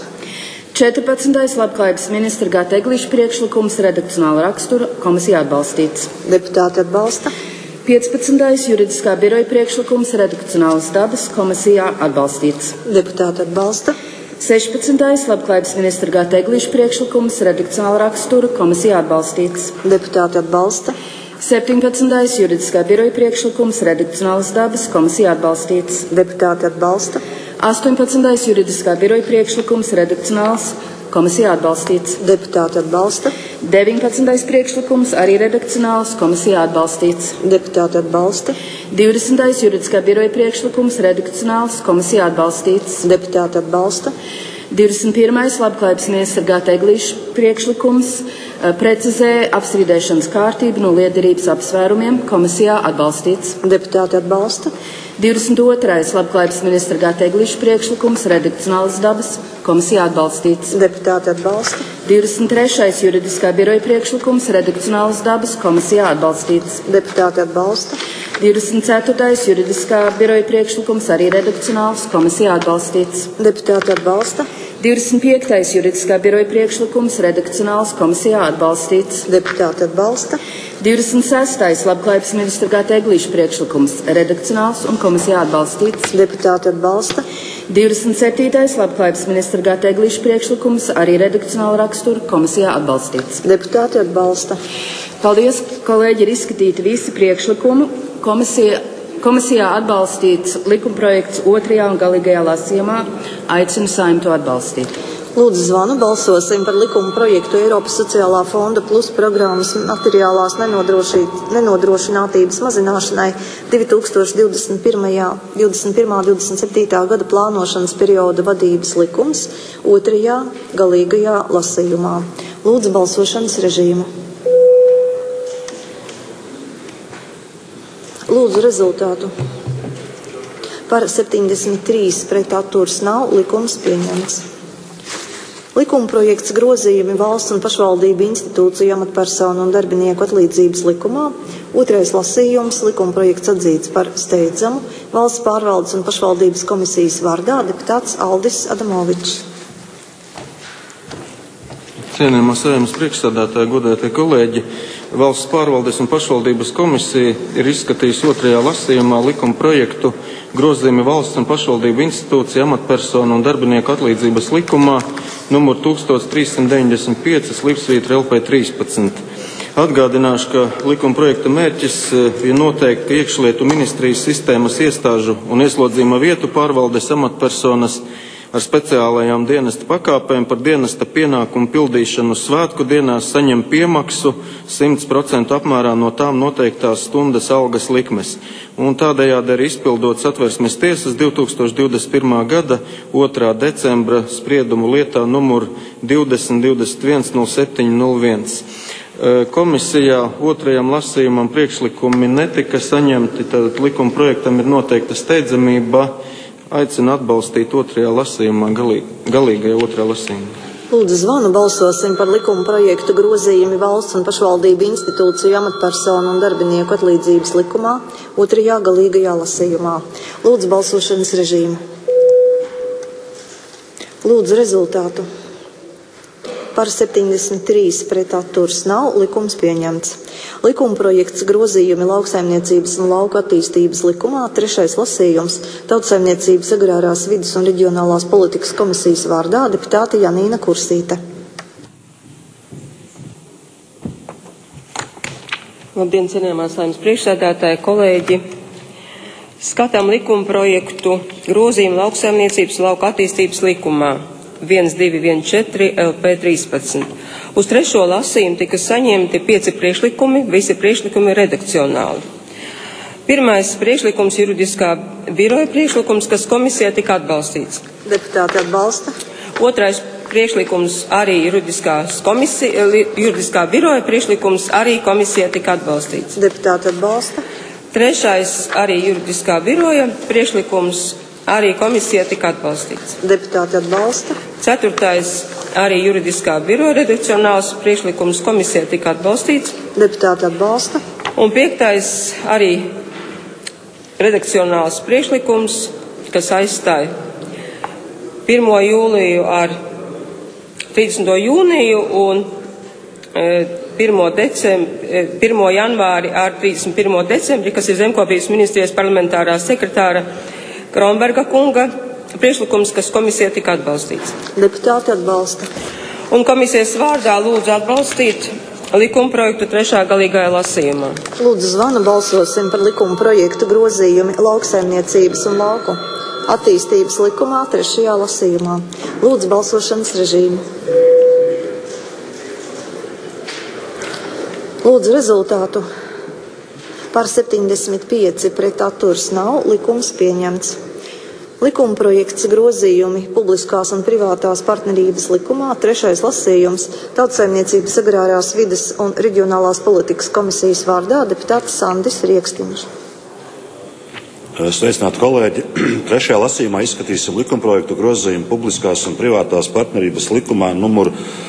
14. Labklājības ministra Gata Eglīša priekšlikums, redakcionāla rakstura, komisijā atbalstīts. Deputāti atbalsta. 15. juridiskā biroja priekšlikums, redakcionālas dabas, komisijā atbalstīts. Deputāti atbalsta. 16. Labklājības ministra Gata Eglīša priekšlikums, redakcionāla rakstura, komisijā atbalstīts. Deputāti atbalsta. 17. juridiskā biroja priekšlikums, redakcionālas dabas, komisijā atbalstīts. Deputāti atbalsta. 18. juridiskā biroja priekšlikums, redakcionāls, komisijā atbalstīts. Deputāti atbalsta. 19. priekšlikums, arī redakcionāls, komisijā atbalstīts. Deputāti atbalsta. 20. juridiskā biroja priekšlikums, redakcionāls, komisijā atbalstīts. Deputāti atbalsta. 21. Labklājības ministra Gata Eglīša priekšlikums, precizē apstrīdēšanas kārtību no lietderības apsvērumiem, komisijā atbalstīts. Deputāti atbalsta. 22. Labklājības ministra Gata Eglīša priekšlikums, redakcionālas dabas, komisijā atbalstīts. Deputāti atbalsta. 23. juridiskā biroja priekšlikums, redakcionālas dabas, komisijā atbalstīts. Deputāti atbalsta. 24. juridiskā biroja priekšlikums, arī redakcionāls, komisijā atbalstīts. Deputāti atbalsta. 25. juridiskā biroja priekšlikums, redakcionāls, komisijā atbalstīts. Deputāti atbalsta. 26. Labklājības ministra Gata Eglīša priekšlikums, redakcionāls un komisijā atbalstīts. Deputāti atbalsta. 27. Labklājības ministra Gata Eglīša priekšlikums, arī redakcionāla rakstura, komisijā atbalstīts. Deputāti atbalsta. Paldies, kolēģi, ir izskatīti visi priekšlikumi. Komisijā atbalstīts likumprojekts otrajā un galīgajā lasījumā. Aicinu Saeimu to atbalstīt. Lūdzu zvanu, balsosim par likuma projektu Eiropas sociālā fonda plus programmas materiālās nenodrošinātības mazināšanai 2021.–27. gada plānošanas perioda vadības likums otrajā galīgajā lasījumā. Lūdzu balsošanas režīmu. Lūdzu rezultātu. Par 73 pret atturas nav, likums pieņemts. Likuma projekts grozījumi valsts un pašvaldību institūciju amatpersonu un darbinieku atlīdzības likumā. Otrais lasījums, likuma projekts atzīts par steidzamu. Valsts pārvaldes un pašvaldības komisijas vārdā deputāts Aldis Adamovičs. Cienījamā Saeimas priekšsēdētāja, godētie kolēģi, Valsts pārvaldes un pašvaldības komisija ir izskatījusi otrajā lasījumā likuma projektu grozījumi valsts un pašvaldību institūciju amatpersonu un darbinieku atlīdzības likumā numur 1395/LP13. Atgādināšu, ka likuma projekta mērķis ir noteikti iekšlietu ministrijas sistēmas iestāžu un ieslodzījuma vietu pārvaldes amatpersonas ar speciālajām dienesta pakāpēm par dienesta pienākumu pildīšanu svētku dienās saņem piemaksu 100% apmērā no tām noteiktās stundas algas likmes. Un tādējādi arī izpildot Satversmes tiesas 2021. gada 2. decembra spriedumu lietā numur 20210701. Komisijā otrajam lasījumam priekšlikumi netika saņemti, tad likuma projektam ir noteikta steidzamība. Aicinu atbalstīt otrajā lasījumā, galīgajā otrajā lasījumā. Lūdzu zvanu, balsosim par likuma projektu grozījumi valsts un pašvaldību institūciju amatpersonu un darbinieku atlīdzības likumā otrajā galīgajā lasījumā. Lūdzu balsošanas režīmu. Lūdzu rezultātu. Par 73 pret atturas nav, likums pieņemts. Likuma projekts grozījumi lauksaimniecības un lauku attīstības likumā, trešais lasījums, Tautsaimniecības agrārās vides un reģionālās politikas komisijas vārdā deputāte Janīna Kursīte. Labdien, cienījamā Saeimas priekšsēdētāji, kolēģi! Skatām likuma projektu grozījumu lauksaimniecības un lauku attīstības likumā 1214 LP13. Uz trešo lasījumu tika saņemti 5 priekšlikumi, visi priekšlikumi redakcionāli. Pirmais priekšlikums juridiskā biroja priekšlikums, kas komisijā tika atbalstīts. Deputāti atbalsta. Otrais priekšlikums arī juridiskā biroja priekšlikums arī komisijā tika atbalstīts. Deputāti atbalsta. Trešais arī juridiskā biroja priekšlikums arī komisijā tika atbalstīts. Deputāti atbalsta. Ceturtais arī juridiskā biroja redakcionāls priekšlikums komisijā tika atbalstīts. Deputāti atbalsta. Un piektais arī redakcionāls priekšlikums, kas aizstāja 1. jūliju ar 30. jūniju un 1. janvāri ar 31. decembri, kas ir Zemkopības ministrijas parlamentārā sekretāra Kronberga kunga priekšlikums, kas komisijā tika atbalstīts. Deputāti atbalsta. Un komisijas vārdā lūdzu atbalstīt likuma projektu trešā galīgajā lasījumā. Lūdzu zvanu, balsosim par likuma projektu grozījumi lauksaimniecības un lauku attīstības likumā trešajā lasījumā. Lūdzu balsošanas režīmu. Lūdzu rezultātu. Par 75 pret atturas nav, likums pieņemts. Likuma projekts grozījumi publiskās un privātās partnerības likumā, trešais lasījums, Tautsaimniecības agrārās vides un reģionālās politikas komisijas vārdā deputāts Sandis Riekstiņš. Sveicināti kolēģi! Trešajā lasījumā izskatīsim likumprojektu grozījumu publiskās un privātās partnerības likumā numur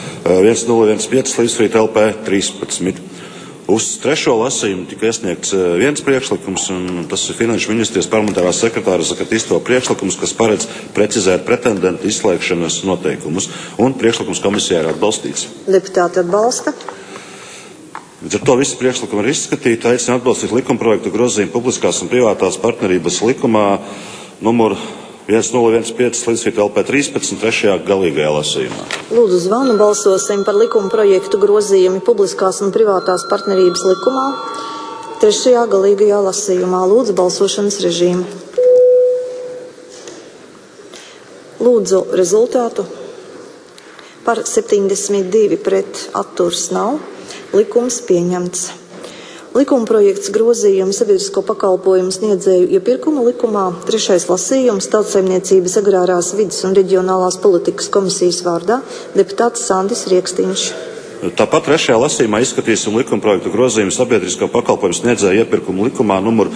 1015/LP13. Uz trešo lasījumu tika iesniegts viens priekšlikums, un tas ir Finanšu ministrijas parlamentārās sekretāras Zakatisto priekšlikums, kas paredz precizēt pretendentu izslēgšanas noteikumus, un priekšlikums komisijā ir atbalstīts. Deputāti atbalsta. Līdz ar to visi priekšlikumi ir izskatīti. Aicinu atbalstīt likumprojektu grozījumu publiskās un privātās partnerības likumā numur 1015/LP13 trešajā galīgajā lasījumā. Lūdzu zvanu, balsosim par likuma projektu grozījumi publiskās un privātās partnerības likumā trešajā galīgajā lasījumā. Lūdzu balsošanas režīmu. Lūdzu rezultātu. Par 72 pret atturs nav. Likums pieņemts. Likumprojekts grozījumi sabiedrisko pakalpojumu sniedzēju iepirkumu likumā. 3. lasījums Tautsaimniecības agrārās vides un reģionālās politikas komisijas vārdā deputāts Sandis Riekstiņš. Tāpat 3. lasījumā izskatīsim likumprojektu grozījumu sabiedrisko pakalpojumu sniedzēju iepirkumu likumā numur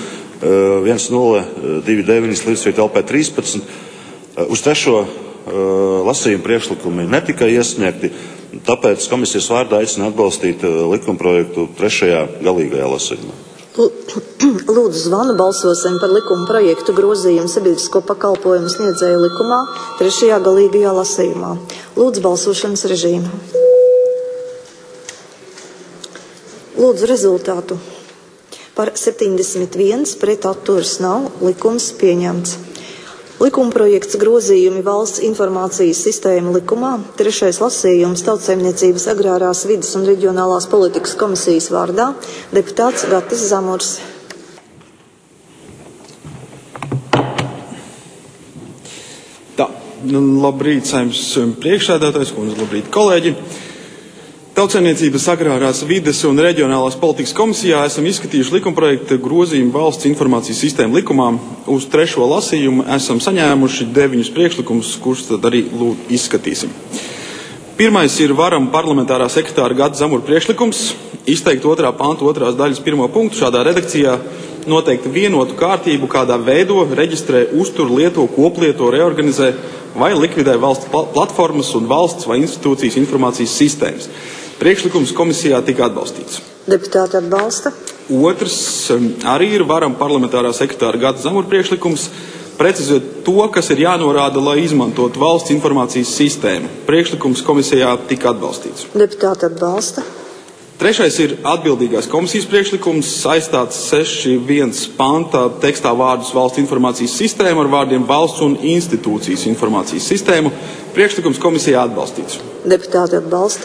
1029 līdz LP 13. Uz 3. lasījumu priekšlikumi netika iesniegti, tāpēc komisijas vārdā aicina atbalstīt likumprojektu 3. galīgajā lasījumā. Lūdzu zvanu, balsosim par likuma projektu grozījumu sabiedrisko pakalpojumu sniedzēju likumā 3. galīgajā lasījumā. Lūdzu balsošanas režīmu. Lūdzu rezultātu. Par 71 pret atturs nav. Likums pieņemts. Likumprojekts grozījumi valsts informācijas sistēma likumā. 3. lasījums Tautsaimniecības agrārās vides un reģionālās politikas komisijas vārdā deputāts Gatis Zamurs. Labrīt, Saeimas priekšsēdētājs, kundze, labrīt, kolēģi. Tautsaimniecības agrārās vides un reģionālās politikas komisijā esam izskatījuši likumprojekta grozījumu valsts informācijas sistēmu likumā. Uz 3. lasījumu esam saņēmuši 9 priekšlikumus, kurus tad arī izskatīsim. Pirmais ir varam parlamentārā sekretāra Gata Zamura priekšlikums izteikt 2. pantu 2. daļas 1. punktu šādā redakcijā noteikti vienotu kārtību, kādā veido, reģistrē, uztur, lieto, koplieto, reorganizē vai likvidē valsts platformas un valsts vai institūcijas informācijas sistēmas. Priekšlikums komisijā tika atbalstīts. Deputāti atbalsta. Otrs arī ir varam parlamentārā sekretāra Gata Zamura priekšlikums precizēt to, kas ir jānorāda, lai izmantotu valsts informācijas sistēmu. Priekšlikums komisijā tika atbalstīts. Deputāti atbalsta. Trešais ir atbildīgās komisijas priekšlikums aizstāt 6.1. pantā tekstā vārdus valsts informācijas sistēmu ar vārdiem valsts un institūcijas informācijas sistēmu. Priekšlikums komisijā atbalstīts. Deputāti atbalsta.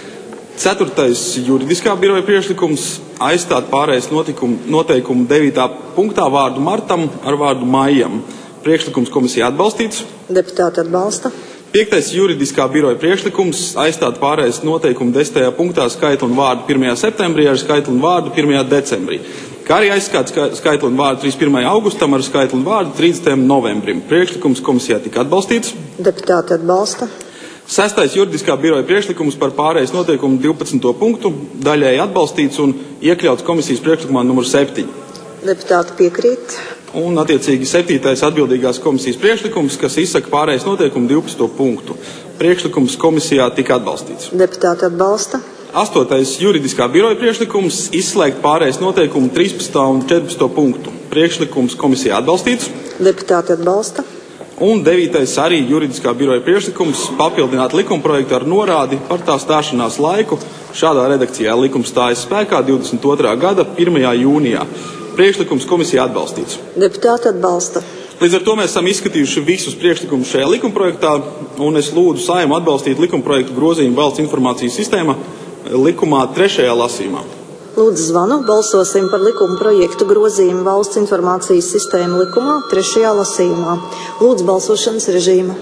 4. juridiskā biroja priekšlikums aizstāt pārējais noteikumu 9. punktā vārdu martam ar vārdu maijam. Priekšlikums komisijā atbalstīts. Deputāti atbalsta. 5. juridiskā biroja priekšlikums aizstāt pārējais noteikumu 10. punktā skaitli un vārdu 1. septembrī ar skaitli un vārdu 1. decembrī, kā arī aizskāt skaitli un vārdu 31. augustam ar skaitli un vārdu 30. novembrim. Priekšlikums komisijā tika atbalstīts. Deputāti atbalsta. 6. juridiskā biroja priekšlikums par pārējais noteikumu 12. punktu daļēji atbalstīts un iekļauts komisijas priekšlikumā numur 7. Deputāti piekrīt. Un attiecīgi 7. atbildīgās komisijas priekšlikums, kas izsaka pārējais noteikumu 12. punktu. Priekšlikums komisijā tika atbalstīts. Deputāti atbalsta. 8. juridiskā biroja priekšlikums izslēgt pārējais noteikumu 13. un 14. punktu. Priekšlikums komisijā atbalstīts. Deputāti atbalsta. Un 9. arī juridiskā biroja priekšlikums papildināt likumprojektu ar norādi par tā stāšanās laiku. Šādā redakcijā likums stājas spēkā 22. gada 1. jūnijā. Priekšlikums komisijā atbalstīts. Deputāti atbalsta. Līdz ar to mēs esam izskatījuši visus priekšlikumus šajā likumprojektā, un es lūdzu Saeimu atbalstīt likumprojektu grozījumu valsts informācijas sistēma likumā 3. lasījumā. Lūdzu zvanu, balsosim par likuma projektu grozījumu valsts informācijas sistēmu likumā 3. lasījumā. Lūdzu balsošanas režīmu.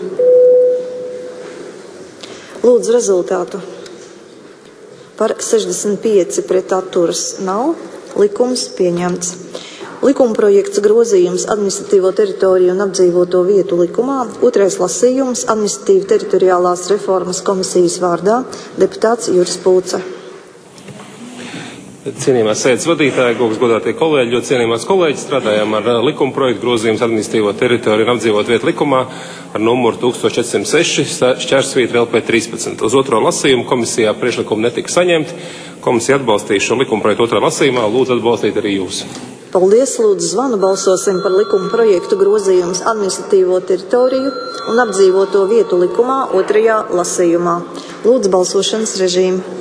Lūdzu rezultātu. Par 65 pret atturas nav. Likums pieņemts. Likumprojekts grozījums administratīvo teritoriju un apdzīvoto vietu likumā. 2. lasījums administratīva teritoriālās reformas komisijas vārdā deputāts Juris Pūce. Cienījamās sēdes vadītāji, godātie kolēģi, ļoti cienījamās kolēģis, strādājām ar likuma projektu grozījums administratīvo teritoriju un apdzīvot vietu likumā ar numuru 1406 LP 13. Uz 2. lasījumu komisijā priekšlikumu netika saņemti. Komisija atbalstīs šo likuma projektu 2. lasījumā. Lūdzu atbalstīt arī jūs. Paldies, lūdzu zvanu, balsosim par likuma projektu grozījums administratīvo teritoriju un apdzīvoto vietu likumā 2. lasījumā. Lūdzu balsošanas režīmu.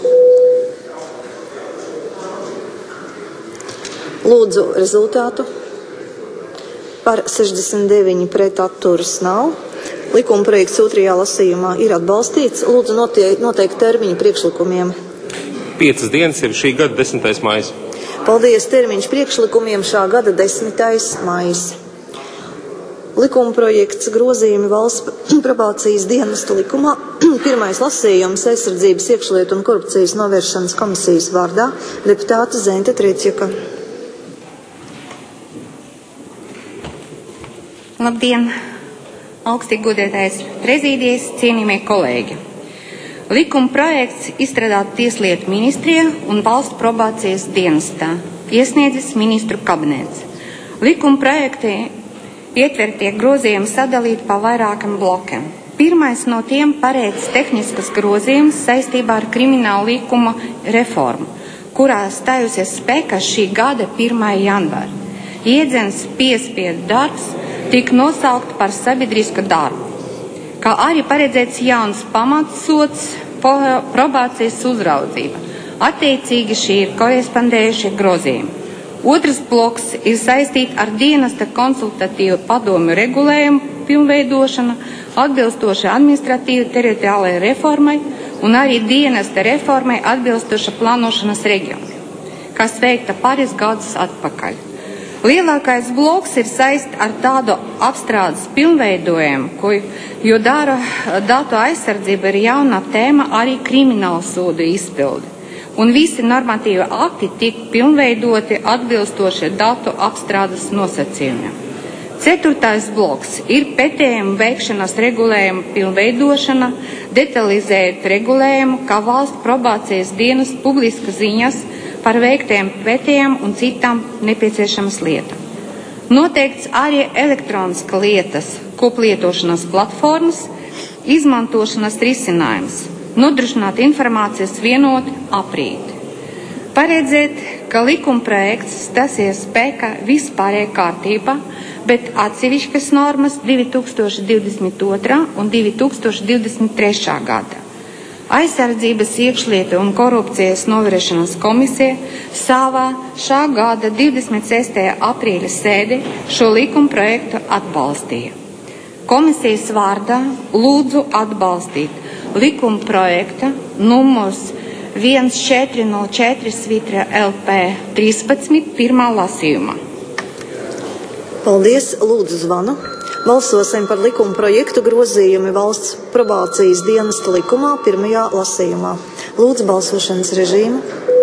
Lūdzu rezultātu. Par 69 pret atturas nav. Likumprojekts 2. lasījumā ir atbalstīts. Lūdzu noteikt termiņu priekšlikumiem. 5 dienas jau šī gada 10. maijs. Paldies, termiņš priekšlikumiem šā gada 10. maijs. Likumprojekts grozījumi valsts probācijas dienesta likumā. Pirmais lasījums aizsardzības iekšlietu un korupcijas novēršanas komisijas vārdā deputāte Zente Triecjuka. Labdien! Augstī godētais prezīdijas, cienījamie kolēģi! Likuma projekts izstrādāts Tieslietu ministrijā un valsts probācijas dienestā. Iesniedzis ministru kabinets. Likuma projektī ietvertie grozījumi sadalīti pa vairākiem blokiem. Pirmais no tiem paredz tehniskas grozījumus saistībā ar kriminālu likuma reformu, kurā stājusies spēkā šī gada 1. janvāra. Iedziens piespiedu darbs tika nosaukt par sabiedrisku darbu, kā arī paredzēts jauns pamatsots probācijas uzraudzība. Attiecīgi šī ir korespondējušie grozījumi. Otrs bloks ir saistīts ar dienesta konsultatīvu padomju regulējumu pilnveidošanu, atbilstoši administratīvi teritoriālajai reformai un arī dienesta reformai atbilstoša plānošanas reģioni, kas veikta pāris gadus atpakaļ. Lielākais bloks ir saistīts ar tādu apstrādes pilnveidojumu, jo datu aizsardzība ir jauna tēma arī kriminālu sodu izpildi. Un visi normatīvi akti tiek pilnveidoti atbilstoši datu apstrādes nosacījumiem. Ceturtais bloks ir pētījumu veikšanas regulējumu pilnveidošana, detalizējot regulējumu, kā valsts probācijas dienas publiskas ziņas par veiktiem pētījumu un citām nepieciešamas lietām. Noteikts arī elektroniska lietas, koplietošanas platformas, izmantošanas risinājums, nodrošināt informācijas vienotu aprīti. Paredzēt, ka likumprojekts stasies spēkā vispārējā kārtībā, bet atsevišķas normas 2022. un 2023. gada. Aizsardzības iekšlietu un korupcijas novēršanas komisija savā šā gada 26. aprīļa sēdē šo likumprojektu atbalstīja. Komisijas vārdā lūdzu atbalstīt likumprojekta numurs 1404/LP 13 pirmā lasījumā. Paldies, lūdzu zvanu. Balsosim par likuma projektu grozījumi valsts probācijas dienesta likumā pirmajā lasījumā. Lūdzu balsošanas režīmu.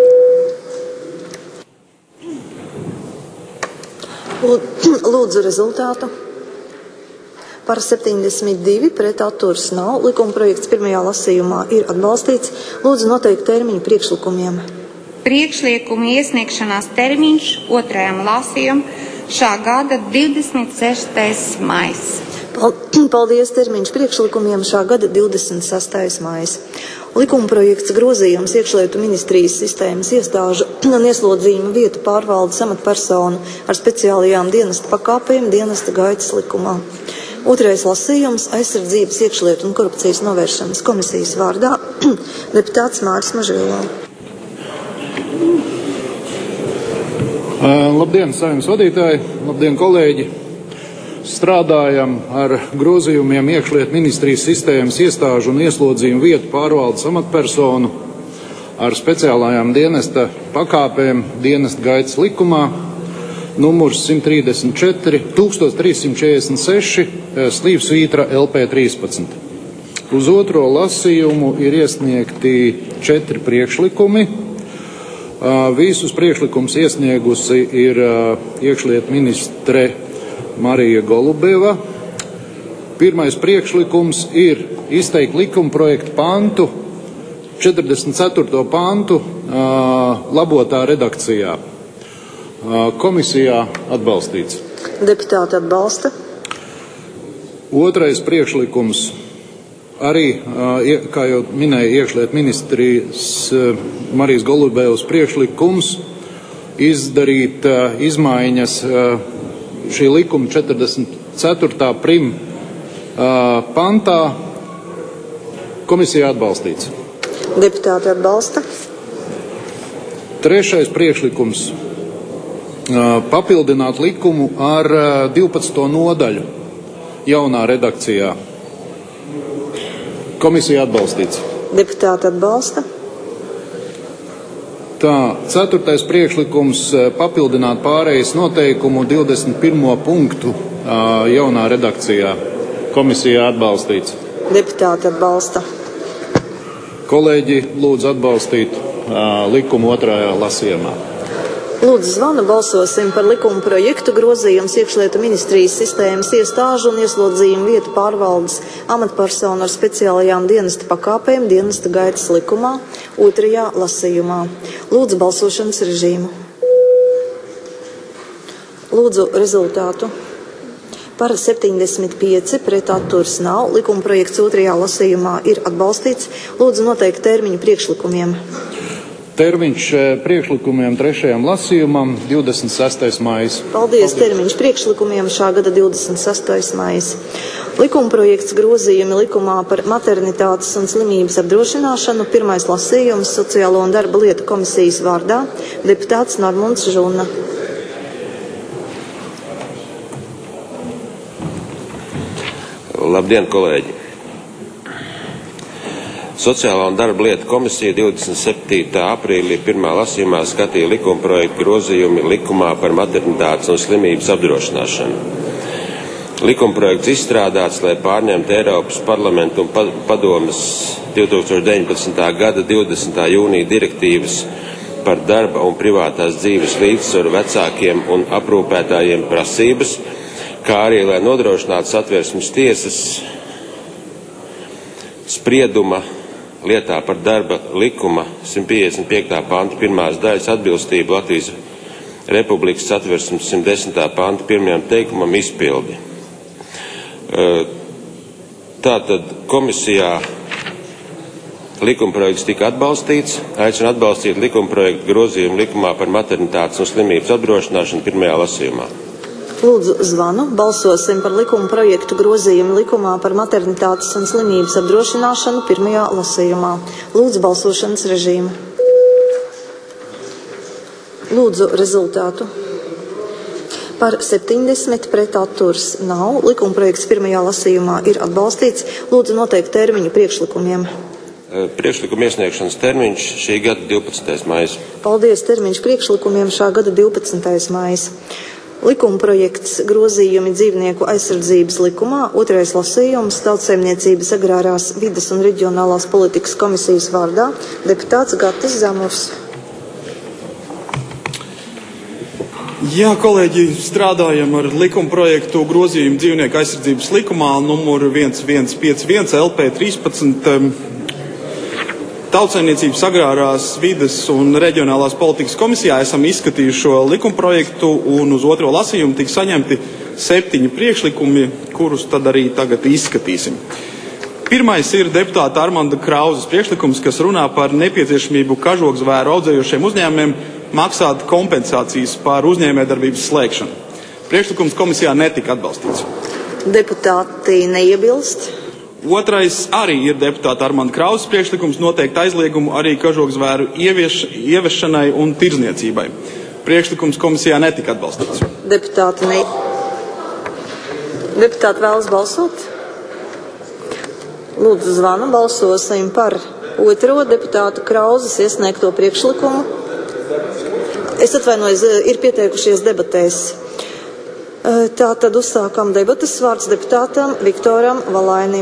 Lūdzu rezultātu. Par 72 pret atturs nav. Likuma projekts pirmajā lasījumā ir atbalstīts. Lūdzu noteikt termiņu priekšlikumiem. Priekšlikumu iesniegšanās termiņš otrajam lasījumam šā gada 26. maijs. Paldies, termiņš priekšlikumiem šā gada 26. maijs. Likumprojekts grozījums iekšlietu ministrijas sistēmas iestāžu un ieslodzījuma vietu pārvaldes amatpersonu ar speciālajām dienesta pakāpēm dienesta gaitas likumā. Otrais lasījums aizsardzības iekšlietu un korupcijas novēršanas komisijas vārdā deputāts Māris Mažīlā. Labdien, saimnes vadītāji, labdien, kolēģi! Strādājam ar grozījumiem iekšlietu ministrijas sistēmas iestāžu un ieslodzījuma vietu pārvaldes amatpersonu ar speciālajām dienesta pakāpēm dienesta gaitas likumā, numurs 1346/LP 13. Uz otro lasījumu ir iesniegti 4 priekšlikumi. Visus priekšlikums iesniegusi ir iekšlietu ministre Marija Golubeva. Pirmais priekšlikums ir izteikt likumprojektu pantu, 44. pantu, labotā redakcijā. Komisijā atbalstīts. Deputāti atbalsta. Otrais priekšlikums arī, kā jau minēja iekšlietu ministrijas Marijas Golubevas priekšlikums, izdarīt izmaiņas šī likuma 44. prim pantā. Komisijā atbalstīts. Deputāti atbalsta. Trešais priekšlikums papildināt likumu ar 12. nodaļu jaunā redakcijā. Komisija atbalstīts. Deputāti atbalsta. Tā, 4. priekšlikums papildināt pārejas noteikumu 21. punktu jaunā redakcijā. Komisijā atbalstīts. Deputāti atbalsta. Kolēģi lūdzu atbalstīt likumu otrajā lasījumā. Lūdzu zvanu, balsosim par likuma projektu grozījums iekšlietu ministrijas sistēmas iestāžu un ieslodzījumu vietu pārvaldes amatpersonu ar speciālajām dienesta pakāpēm dienesta gaitas likumā otrajā lasījumā. Lūdzu balsošanas režīmu. Lūdzu rezultātu. Par 75 pret atturs nav. Likuma projekts otrajā lasījumā ir atbalstīts. Lūdzu noteikt termiņu priekšlikumiem. Termiņš priekšlikumiem trešajam lasījumam 26. maijs. Paldies. Termiņš priekšlikumiem šā gada 26. maijs. Likuma projekts grozījumi likumā par maternitātes un slimības apdrošināšanu. Pirmais lasījums Sociālo un darba lietu komisijas vārdā. Deputāts Normunds Žuna. Labdien, kolēģi! Sociālā un darba lietu komisija 27. aprīlī pirmā lasījumā skatīja likumprojektu grozījumi likumā par maternitātes un slimības apdrošināšanu. Likumprojekts izstrādāts, lai pārņemtu Eiropas parlamentu un padomes 2019. gada 20. jūnija direktīvas par darba un privātās dzīves līdzsvaru vecākiem un aprūpētājiem prasības, kā arī, lai nodrošinātu Satversmes tiesas sprieduma lietā par darba likuma 155. panta pirmās daļas atbilstību Latvijas Republikas Satversmes 110. panta pirmajam teikumam izpildi. Tātad komisijā likumprojekts tika atbalstīts, aicina atbalstīt likumprojektu grozījumu likumā par maternitātes un slimības apdrošināšanu pirmajā lasījumā. Lūdzu zvanu, balsosim par likuma projektu grozījumu likumā par maternitātes un slimības apdrošināšanu pirmajā lasījumā. Lūdzu balsošanas režīmu. Lūdzu rezultātu. Par 70 pret atturs nav. Likuma projekts pirmajā lasījumā ir atbalstīts. Lūdzu noteikt termiņu priekšlikumiem. Priekšlikuma iesniegšanas termiņš šī gada 12. maijs. Paldies. Termiņš priekšlikumiem šā gada 12. maijs. Likuma projekts grozījumi dzīvnieku aizsardzības likumā, otrais lasījums, Tautsaimniecības agrārās vides un reģionālās politikas komisijas vārdā, deputāts Gatis Zamurs. Jā, kolēģi, strādājam ar likuma projektu grozījumu dzīvnieku aizsardzības likumā numuru 1151 LP 13. Tautsaimniecības agrārās vides un reģionālās politikas komisijā esam izskatījuši šo likumprojektu un uz otro lasījumu tika saņemti 7 priekšlikumi, kurus tad arī tagad izskatīsim. Pirmais ir deputāta Armanda Krauzes priekšlikums, kas runā par nepieciešamību kažokzvēru audzējošiem uzņēmumiem maksāt kompensācijas par uzņēmējdarbības slēgšanu. Priekšlikums komisijā netika atbalstīts. Deputāti neiebilst. Otrais arī ir deputāta Armanda Krauzes priekšlikums noteikt aizliegumu arī kažokzvēru ieviešanai un tirdzniecībai. Priekšlikums komisijā netika atbalstīts. Deputāti vēlas balsot? Lūdzu zvanu, balsosim par otro deputāta Krauzes iesniegto priekšlikumu. Es atvainojos, ir pieteikušies debatēs. Tā tad uzsākam debatas, vārds deputātam Viktoram Valainim.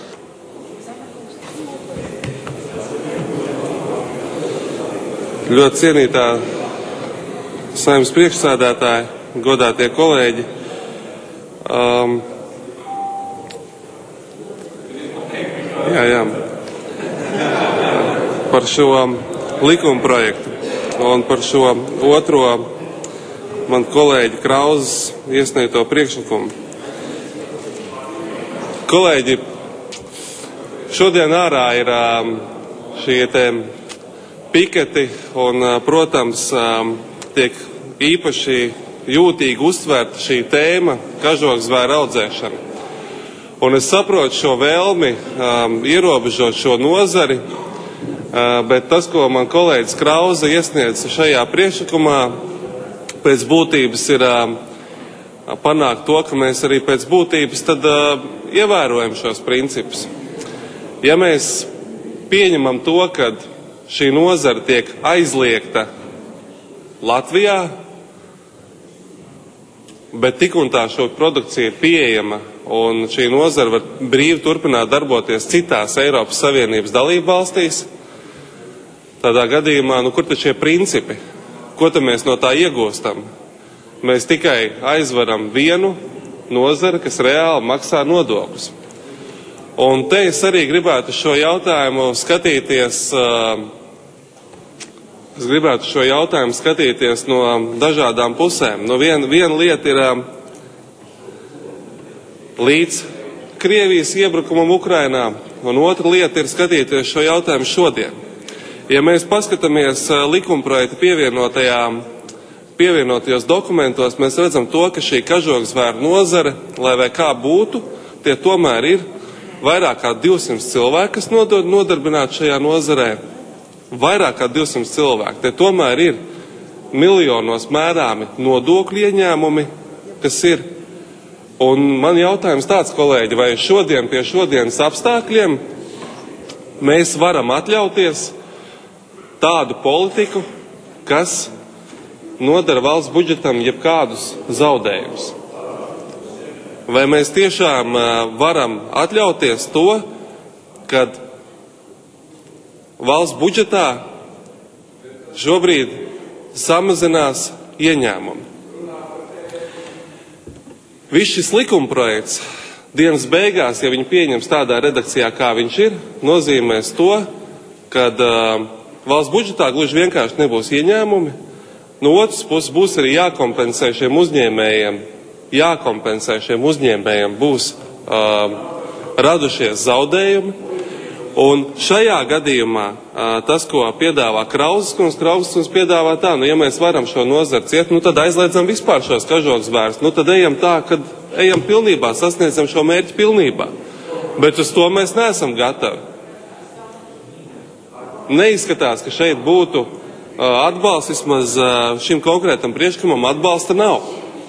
Ļoti cienītā Saeimas priekšsēdētāja, godātie kolēģi. Par šo likuma projektu un par šo otro man kolēģi Krauzes iesniegto priekšlikumu. Kolēģi, šodien ārā ir šie te piketi un, protams, tiek īpaši jūtīgi uztverta šī tēma kažokzvēru audzēšana. Un es saprotu šo vēlmi ierobežot šo nozari, bet tas, ko man kolēģis Krauze iesniedz šajā priekšlikumā, pēc būtības ir panākt to, ka mēs arī pēc būtības tad ievērojam šos principus. Ja mēs pieņemam to, ka šī nozara tiek aizliegta Latvijā, bet tik un tā šo produkcija ir pieejama un šī nozara var brīvi turpināt darboties citās Eiropas Savienības dalību valstīs, tādā gadījumā, kur tad šie principi? Ko tad mēs no tā iegūstam? Mēs tikai aizvaram vienu nozari, kas reāli maksā nodokļus. Un te es arī gribētu šo jautājumu skatīties no dažādām pusēm. Viena lieta ir līdz Krievijas iebrukumam Ukrainā, un otra lieta ir skatīties šo jautājumu šodien. Ja mēs paskatāmies likumprojekta pievienotajos dokumentos, mēs redzam to, ka šī kažokzvēru nozare, lai vai kā būtu, tie tomēr ir vairāk kā 200 cilvēki, kas nodarbināti šajā nozarē. Vairāk kā 200 cilvēki. Tie tomēr ir miljonos mērāmi nodokļu ieņēmumi, kas ir. Un man jautājums tāds, kolēģi, vai šodien pie šodienas apstākļiem mēs varam atļauties tādu politiku, kas nodara valsts budžetam jebkādus zaudējumus. Vai mēs tiešām varam atļauties to, kad valsts budžetā šobrīd samazinās ieņēmumi? Viss šis likumprojekts dienas beigās, ja viņi pieņems tādā redakcijā, kā viņš ir, nozīmēs to, kad valsts budžetā gluži vienkārši nebūs ieņēmumi. No otras puses būs arī jākompensē šiem uzņēmējiem būs radušies zaudējumi. Un šajā gadījumā tas, ko piedāvā Krauzes piedāvā tā, ja mēs varam šo nozari ciet, tad aizliedzam vispār šos kažokzvērus. Tad ejam tā, kad ejam pilnībā, sasniedzam šo mērķi pilnībā. Bet uz to mēs neesam gatavi. Neizskatās, ka šeit būtu atbalsts, vismaz šim konkrētam priekšlikumam atbalsta nav.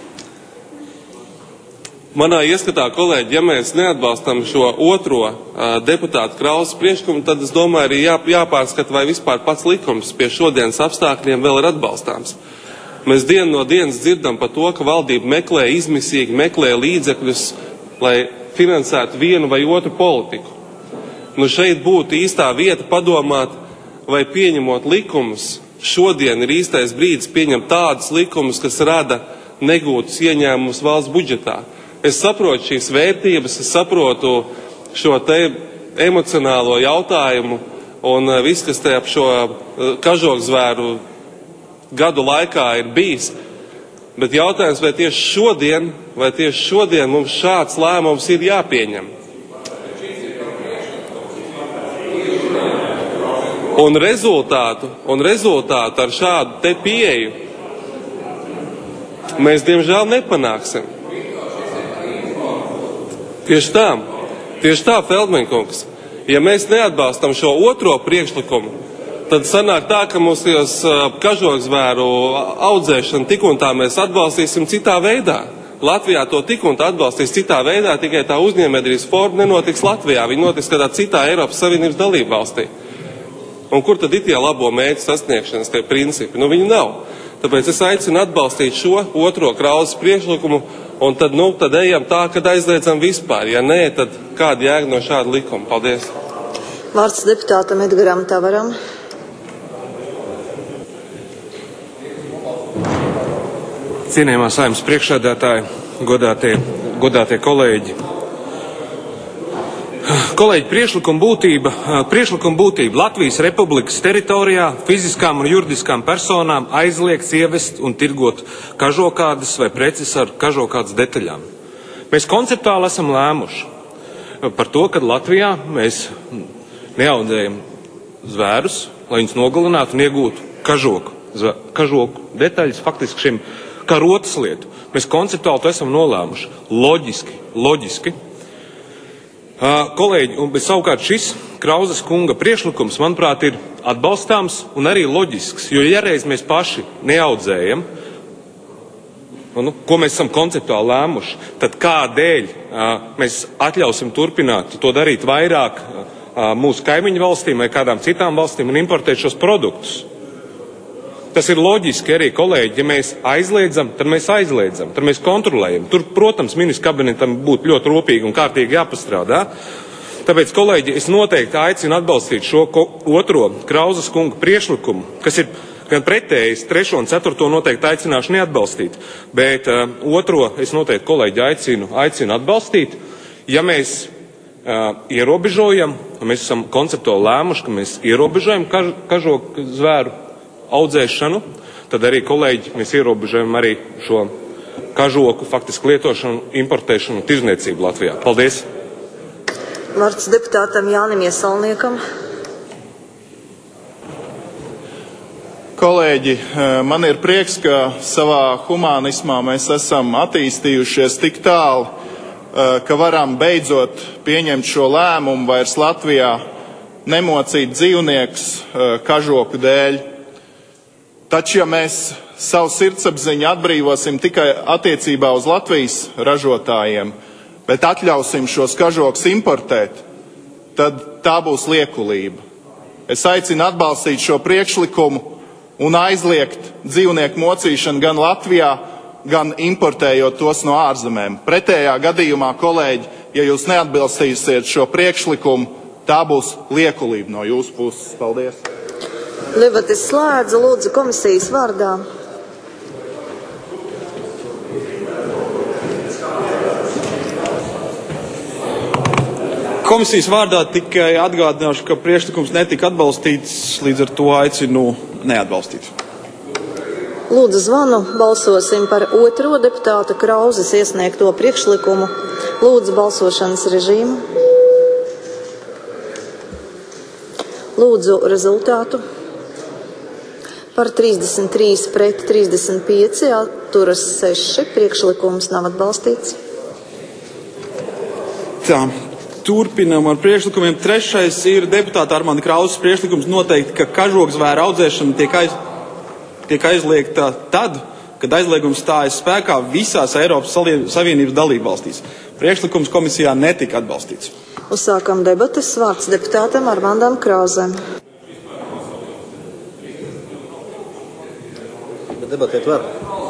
Manā ieskatā, kolēģi, ja mēs neatbalstam šo otro deputātu Krauzes priekšlikumu, tad es domāju, arī jāpārskata, vai vispār pats likums pie šodienas apstākļiem vēl ir atbalstāms. Mēs dienu no dienas dzirdam par to, ka valdība izmisīgi meklē līdzekļus, lai finansētu vienu vai otru politiku. Šeit būtu īstā vieta padomāt, vai pieņemot likumus, šodien ir īstais brīdis pieņemt tādus likumus, kas rada negūtus ieņēmumus valsts budžetā. Es saprotu šīs vērtības, es saprotu šo te emocionālo jautājumu un viss, kas te ap šo kažokzvēru gadu laikā ir bijis. Bet jautājums, vai tieši šodien mums šāds lēmums ir jāpieņem? Un rezultātu ar šādu te pieeju mēs, diemžēl, nepanāksim. Tieši tā, Feldmaņkungs. Ja mēs neatbalstam šo otro priekšlikumu, tad sanāk tā, ka mums kažokzvēru audzēšanu tik un tā mēs atbalstīsim citā veidā. Latvijā to tik un tā atbalstīs citā veidā, tikai tā uzņēmējdarbības forma nenotiks Latvijā, viņa notiks kādā citā Eiropas Savienības dalību valstī. Un kur tad ir tie labo mērķu sasniegšanas tie principi? Viņi nav. Tāpēc es aicinu atbalstīt šo otro Krauzes priekšlikumu, un tad ejam tā, kad aizliedzam vispār. Ja nē, tad kāda jēga no šāda likuma? Paldies. Vārds deputātam Edgaram Tavaram. Cienījamā Saeimas priekšsēdētāji, godātie kolēģi. Kolēģi, priekšlikuma būtība Latvijas Republikas teritorijā fiziskām un juridiskām personām aizliegts ievest un tirgot kažokādas vai preces ar kažokādas detaļām. Mēs konceptuāli esam lēmuši par to, ka Latvijā mēs neaudzējam zvērus, lai viņus nogalinātu un iegūtu kažoku detaļas, faktiski šim karotas lietu. Mēs konceptuāli to esam nolēmuši. Loģiski. Kolēģi, un savukārt šis Krauzes kunga priekšlikums, manuprāt, ir atbalstāms un arī loģisks, jo ja reiz mēs paši neaudzējam, ko mēs esam konceptuāli lēmuši, tad kādēļ mēs atļausim turpināt to darīt vairāk mūsu kaimiņu valstīm vai kādām citām valstīm un importēt šos produktus? Tas ir loģiski arī, kolēģi, ja mēs aizliedzam, tad mēs kontrolējam. Tur, protams, ministru kabinetam būtu ļoti rūpīgi un kārtīgi jāpastrādā. Tāpēc, kolēģi, es noteikti aicinu atbalstīt šo otro Krauzes kunga priekšlikumu, kas ir gan pretējs, 3. un 4. noteikti aicināšu neatbalstīt, bet otro es noteikti, kolēģi, aicinu atbalstīt. Ja mēs ierobežojam, mēs esam konceptuāli lēmuši, ka mēs ierobežojam kažoku zvēru audzēšanu, tad arī, kolēģi, mēs ierobežojam arī šo kažoku faktiski lietošanu, importēšanu, tirzniecību Latvijā. Paldies! Vārds deputātam Jānim Iesalniekam. Kolēģi, man ir prieks, ka savā humanismā mēs esam attīstījušies tik tālu, ka varam beidzot pieņemt šo lēmumu vairs Latvijā nemocīt dzīvnieks kažoku dēļ. Taču, ja mēs savu sirdsapziņu atbrīvosim tikai attiecībā uz Latvijas ražotājiem, bet atļausim šos kažokus importēt, tad tā būs liekulība. Es aicinu atbalstīt šo priekšlikumu un aizliegt dzīvnieku mocīšanu gan Latvijā, gan importējot tos no ārzemēm. Pretējā gadījumā, kolēģi, ja jūs neatbalstīsiet šo priekšlikumu, tā būs liekulība no jūsu puses. Paldies! Debates slēdzu, lūdzu komisijas vārdā. Komisijas vārdā tikai atgādināšu, ka priekšlikums netika atbalstīts, līdz ar to aicinu neatbalstīt. Lūdzu zvanu, balsosim par otro deputāta Krauzes iesniegto priekšlikumu. Lūdzu balsošanas režīmu. Lūdzu rezultātu. Par 33 pret 35, atturas 6, priekšlikums nav atbalstīts. Tā. Turpinam ar priekšlikumiem. Trešais ir deputāta Armanda Krauzes priekšlikums noteikti, ka kažokzvēra audzēšana tiek aizliegta tad, kad aizliegums stājas spēkā visās Eiropas Savienības dalībvalstīs. Priekšlikums komisijā netika atbalstīts. Uzsākam debates. Vārds deputātam Armandam Krauzem. Debatēt var.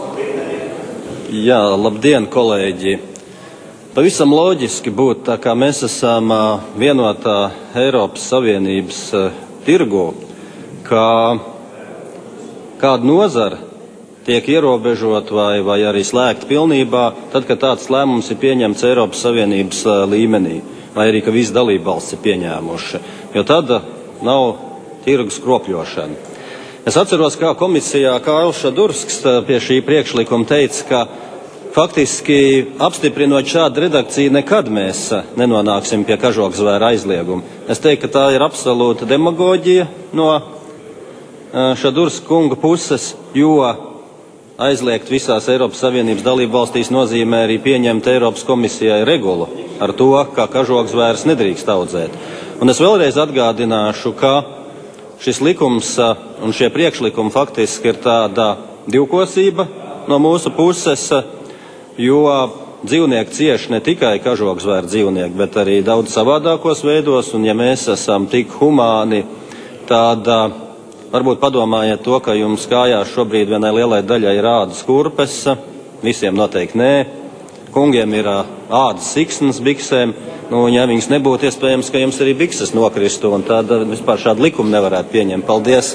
Jā, labdien, kolēģi! Pavisam loģiski būtu, tā kā mēs esam vienotā Eiropas Savienības tirgu, ka kāda nozara tiek ierobežot vai arī slēgt pilnībā, tad, kad tāds lēmums ir pieņemts Eiropas Savienības līmenī, vai arī, ka visi dalībvalsts ir pieņēmuši, jo tad nav tirgus kropļošana. Es atceros, kā komisijā Kārlis Šadursks pie šī priekšlikuma teica, ka faktiski apstiprinot šādu redakciju, nekad mēs nenonāksim pie kažokzvēra aizlieguma. Es teiktu, ka tā ir absolūta demagoģija no Šadurska kunga puses, jo aizliegt visās Eiropas Savienības dalību valstīs nozīmē arī pieņemt Eiropas komisijai regulu ar to, ka kažokzvērs nedrīkst audzēt. Un es vēlreiz atgādināšu, ka šis likums un šie priekšlikumi faktiski ir tāda divkosība no mūsu puses, jo dzīvnieki cieši ne tikai kažokzvēra dzīvnieki, bet arī daudz savādākos veidos, un ja mēs esam tik humāni, tad varbūt padomājiet to, ka jums kājās šobrīd vienai lielai daļai ir ādas kurpes, visiem noteikti nē, kungiem ir ādas siksnas biksēm, un ja viņas nebūtu iespējams, ka jums arī bikses nokristu, un tad vispār šādu likumu nevarētu pieņemt. Paldies!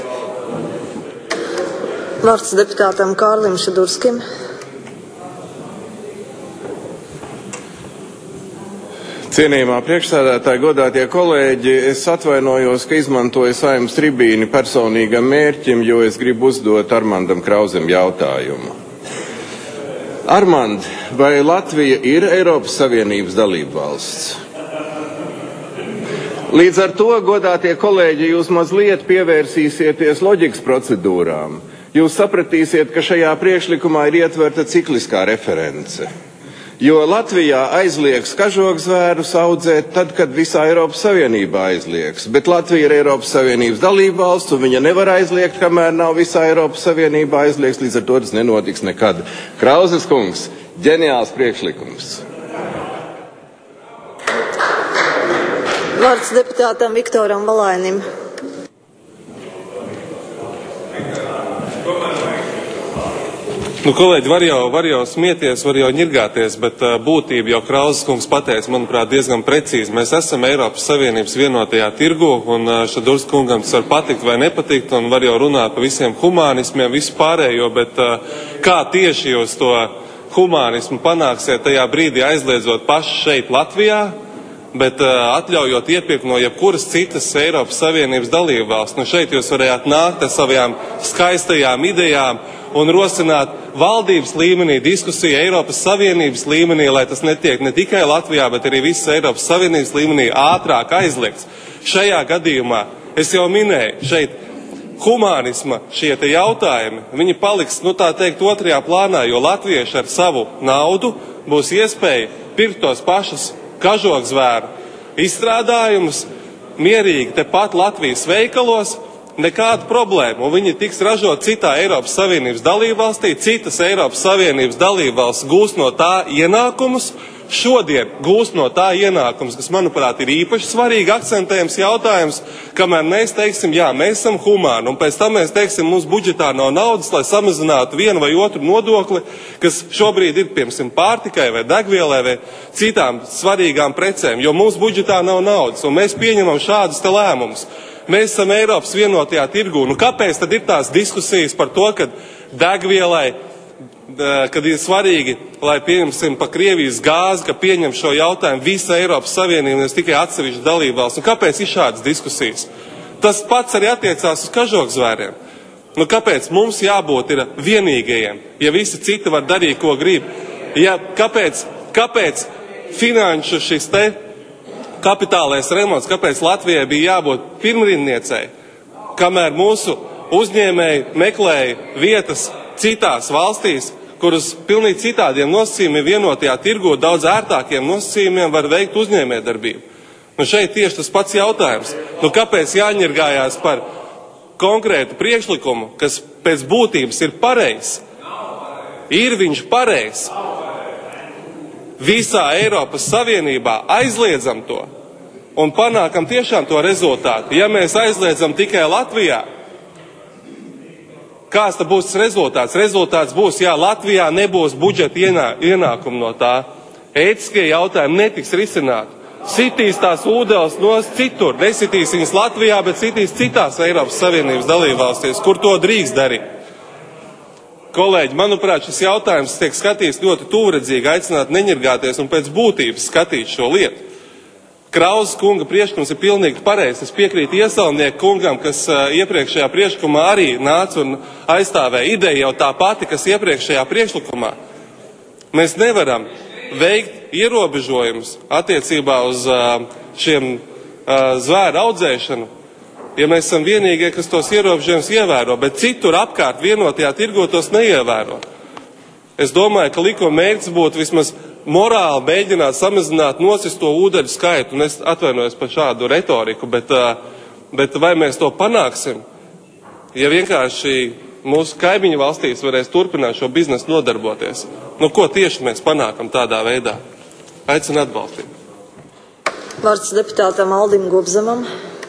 Vārds deputātam Kārlim Šadurskim. Cienījamā priekšsēdētāja, godātie kolēģi, es atvainojos, ka izmantoju Saeimas tribīni personīgam mērķim, jo es gribu uzdot Armandam Krauzem jautājumu. Armand, vai Latvija ir Eiropas Savienības dalībvalsts? Līdz ar to, godātie kolēģi, jūs mazliet pievērsīsieties loģikas procedūrām. Jūs sapratīsiet, ka šajā priekšlikumā ir ietverta cikliskā reference. Jo Latvijā aizliegs kažokzvērus audzēt tad, kad visā Eiropas Savienībā aizliegs. Bet Latvija ir Eiropas Savienības dalībvalsts, un viņa nevar aizliegt, kamēr nav visā Eiropas Savienībā aizliegts, līdz ar to tas nenotiks nekad. Krauzes kungs, ģeniāls priekšlikums. Vārds deputātam Viktoram Valainim. Kolēģi, var jau smieties, var jau ņirgāties, bet būtība jau Krauzes kungs pateica, manuprāt, diezgan precīzi. Mēs esam Eiropas Savienības vienotajā tirgu, un Šadurs kungam tas var patikt vai nepatikt, un var jau runāt par visiem humānismiem, visu pārējo, bet kā tieši jūs to humānismu panāksiet tajā brīdī aizliedzot paši šeit Latvijā, bet atļaujot iepirkt no jebkuras citas Eiropas Savienības dalībvalsts. Šeit jūs varējāt nākt ar savajām skaistajām idejām un rosināt valdības līmenī diskusiju Eiropas Savienības līmenī, lai tas netiek ne tikai Latvijā, bet arī visas Eiropas Savienības līmenī ātrāk aizliegts. Šajā gadījumā, es jau minēju, šeit humānisma šie te jautājumi, viņi paliks, tā teikt, otrajā plānā, jo latvieši ar savu naudu būs iespēja pirkt tos pašus kažokzvēru izstrādājumus mierīgi tepat Latvijas veikalos, nekāda problēma, un viņi tiks ražot citā Eiropas Savienības dalībvalstī, citas Eiropas Savienības dalībvalsts gūs no tā ienākumus, šodien gūs no tā ienākums, kas, manuprāt, ir īpaši svarīgi akcentējams jautājums, kamēr mēs teiksim, jā, mēs esam humāni, un pēc tam mēs teiksim, mums budžetā nav naudas, lai samazinātu vienu vai otru nodokli, kas šobrīd ir, piemēram, pārtikai vai degvielai vai citām svarīgām precēm, jo mums budžetā nav naudas, un mēs pieņemam šādus te lēmumus. Mēs esam Eiropas vienotajā tirgū. Kāpēc tad ir tās diskusijas par to, ka degvielai, kad ir svarīgi, lai pieņemsim pa Krievijas gāzi, ka pieņem šo jautājumu visa Eiropas Savienība, nevis tikai atsevišķi dalībvalsts. Kāpēc ir šādas diskusijas? Tas pats arī attiecās uz kažokzvēriem. Kāpēc mums jābūt ir vienīgajiem, ja visi citi var darīt, ko grib? Kāpēc finanšu šis te kapitālais remonts, kāpēc Latvijai bija jābūt pirmrindniecei, kamēr mūsu uzņēmēji meklēja vietas citās valstīs, kuras pilnīgi citādiem nosacījumiem vienotajā tirgu daudz ērtākiem nosacījumiem var veikt uzņēmējdarbību. Šeit tieši tas pats jautājums. Kāpēc jāņirgājās par konkrētu priekšlikumu, kas pēc būtības ir pareizs? Ir viņš pareizs? Visā Eiropas Savienībā aizliedzam to un panākam tiešām to rezultātu. Ja mēs aizliedzam tikai Latvijā, kāds tad būs rezultāts? Rezultāts būs, ja Latvijā nebūs budžeta ienākumu no tā. Ētiskie jautājumi netiks risināti. Sitīs tās ūdeles no citur. Nesitīs viņas Latvijā, bet sitīs citās Eiropas Savienības dalībvalstīs, kur to drīkst darīt. Kolēģi, manuprāt, šis jautājums tiek skatīts ļoti tūredzīgi, aicināt neņirgāties un pēc būtības skatīt šo lietu. Krauzes kunga priekšlikums ir pilnīgi pareizs. Es piekrītu Iesaulnieku kungam, kas iepriekšējā priekšlikumā arī nāca un aizstāvēja ideju jau tā pati, kas iepriekšējā priekšlikumā. Mēs nevaram veikt ierobežojumus attiecībā uz šiem zvēru audzēšanu, ja mēs esam vienīgie, kas tos ierobežojumus ievēro, bet citur apkārt vienotajā tirgo tos neievēro. Es domāju, ka likuma mērķis būtu vismaz morāli mēģināt samazināt nosisto ūdeņu skaitu, un es atvainojos par šādu retoriku, bet vai mēs to panāksim, ja vienkārši mūsu kaimiņu valstīs varēs turpināt šo biznesu nodarboties? Ko tieši mēs panākam tādā veidā? Aicinu atbalstīt. Vārds deputātam Aldim Gobzemam.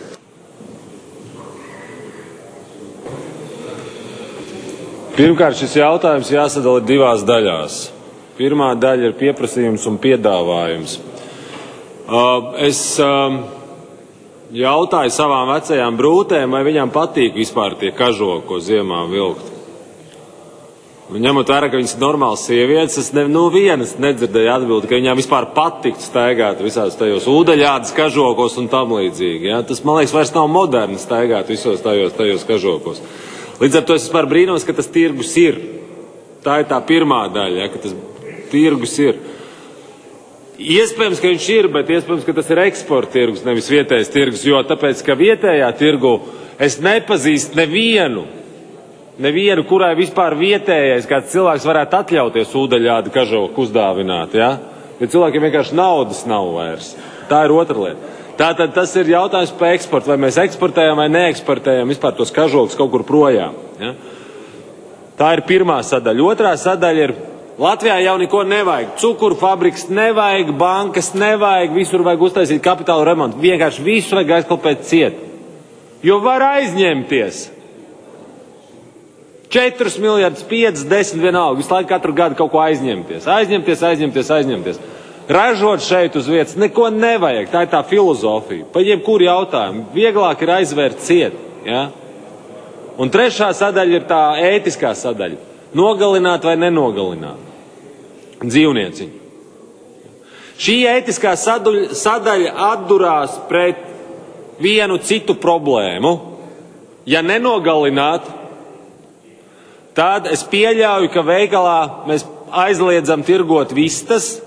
Pirmkārt, šis jautājums jāsadala divās daļās. Pirmā daļa ir pieprasījums un piedāvājums. Es jautāju savām vecajām brūtēm, vai viņām patīk vispār tie kažoki, ko ziemā vilkt. Un ņemot vērā, ka viņas ir normāls sievietes, es vienas nedzirdēju atbildi, ka viņām vispār patikt staigāt visās tajos ūdeļādas kažokos un tam līdzīgi. Ja? Tas, man liekas, vairs nav moderni staigāt visos tajos kažokos. Līdz ar to es vispār brīnos, ka tas tirgus ir. Tā ir tā pirmā daļa, ja, ka tas tirgus ir. Iespējams, ka viņš ir, bet iespējams, ka tas ir eksporta tirgus, nevis vietējais tirgus, jo tāpēc, ka vietējā tirgu es nepazīstu nevienu, kurai vispār vietējais kāds cilvēks varētu atļauties ūdeļādu kažoku uzdāvināt, ja? Jo cilvēkiem vienkārši naudas nav vairs. Tā ir otra lieta. Tātad tas ir jautājums par eksportu, vai mēs eksportējam vai neeksportējam vispār tos kažokus kaut kur projām. Ja? Tā ir pirmā sadaļa. Otrā sadaļa ir, Latvijā jau neko nevajag. Cukuru fabriks nevajag, bankas nevajag, visur vajag uztaisīt kapitālu remontu. Vienkārši visu vajag aizklopēt ciet. Jo var aizņemties. 4 miljardus, 5, 10 vienalga. Visu laiku katru gadu kaut ko aizņemties. Aizņemties. Ražot šeit uz vietas neko nevajag. Tā ir tā filozofija. Pa jebkuru jautājumu. Vieglāk ir aizvērt ciet. Ja? Un trešā sadaļa ir tā ētiskā sadaļa. Nogalināt vai nenogalināt dzīvnieciņu. Šī ētiskā sadaļa atdurās pret vienu citu problēmu. Ja nenogalināt, tad es pieļauju, ka veikalā mēs aizliedzam tirgot vistas,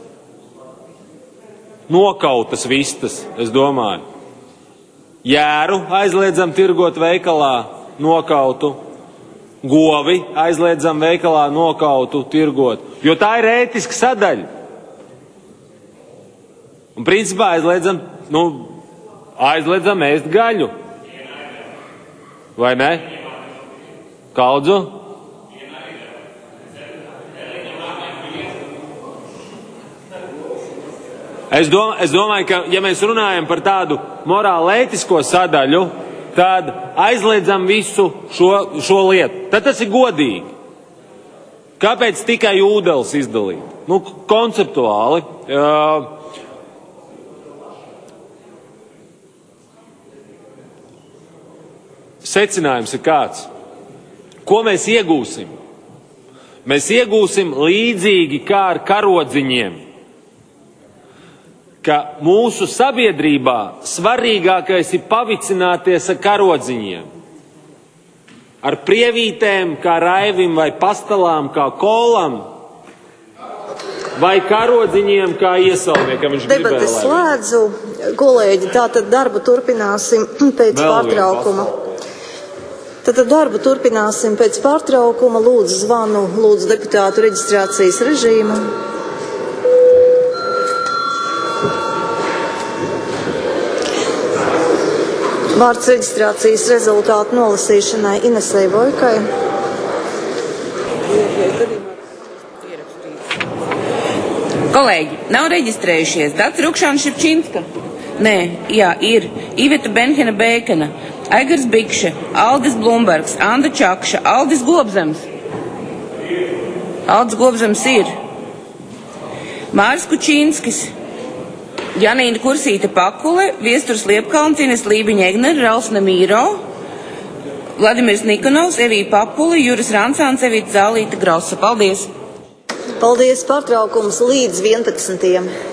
nokautas vistas, es domāju. Jēru aizliedzam tirgot veikalā, nokautu. Govi aizliedzam veikalā, nokautu, tirgot. Jo tā ir ētiska sadaļa. Un principā aizliedzam ēst gaļu. Vai ne? Kaudzu? Es domāju, ka, ja mēs runājam par tādu morāli-ētisko sadaļu, tad aizliedzam visu šo lietu. Tad tas ir godīgi. Kāpēc tikai ūdeles izdalīt? Konceptuāli. Secinājums ir kāds. Ko mēs iegūsim? Mēs iegūsim līdzīgi kā ar karodziņiem, ka mūsu sabiedrībā svarīgākais ir pavicināties ar karodziņiem. Ar prievītēm, kā raivim vai pastalām, kā kolam, vai karodziņiem, kā iesaulniekam. Debates slēdzu. Kolēģi, tātad darbu turpināsim pēc pārtraukuma. Lūdzu zvanu, lūdzu deputātu reģistrācijas režīmu. Vārds reģistrācijas rezultātu nolasīšanai Inesei Vojkai. Kolēģi, nav reģistrējušies Dats Rukšāns Šipčinska? Nē, jā, ir. Iveta Benhena Bēkena, Aigars Bikše, Aldis Blumbergs, Anda Čakša, Aldis Gobzems. Aldis Gobzems ir. Māris Kučīnskis, Janīna Kursīte Pakule, Viesturs Liepkalns, Ines Lībiņa Egner, Rals Nemīro, Vladimirs Nikonovs, Evija Papuli, Juris Rancāns, Evita Zālīta Grausa. Paldies! Paldies, pārtraukums līdz 11.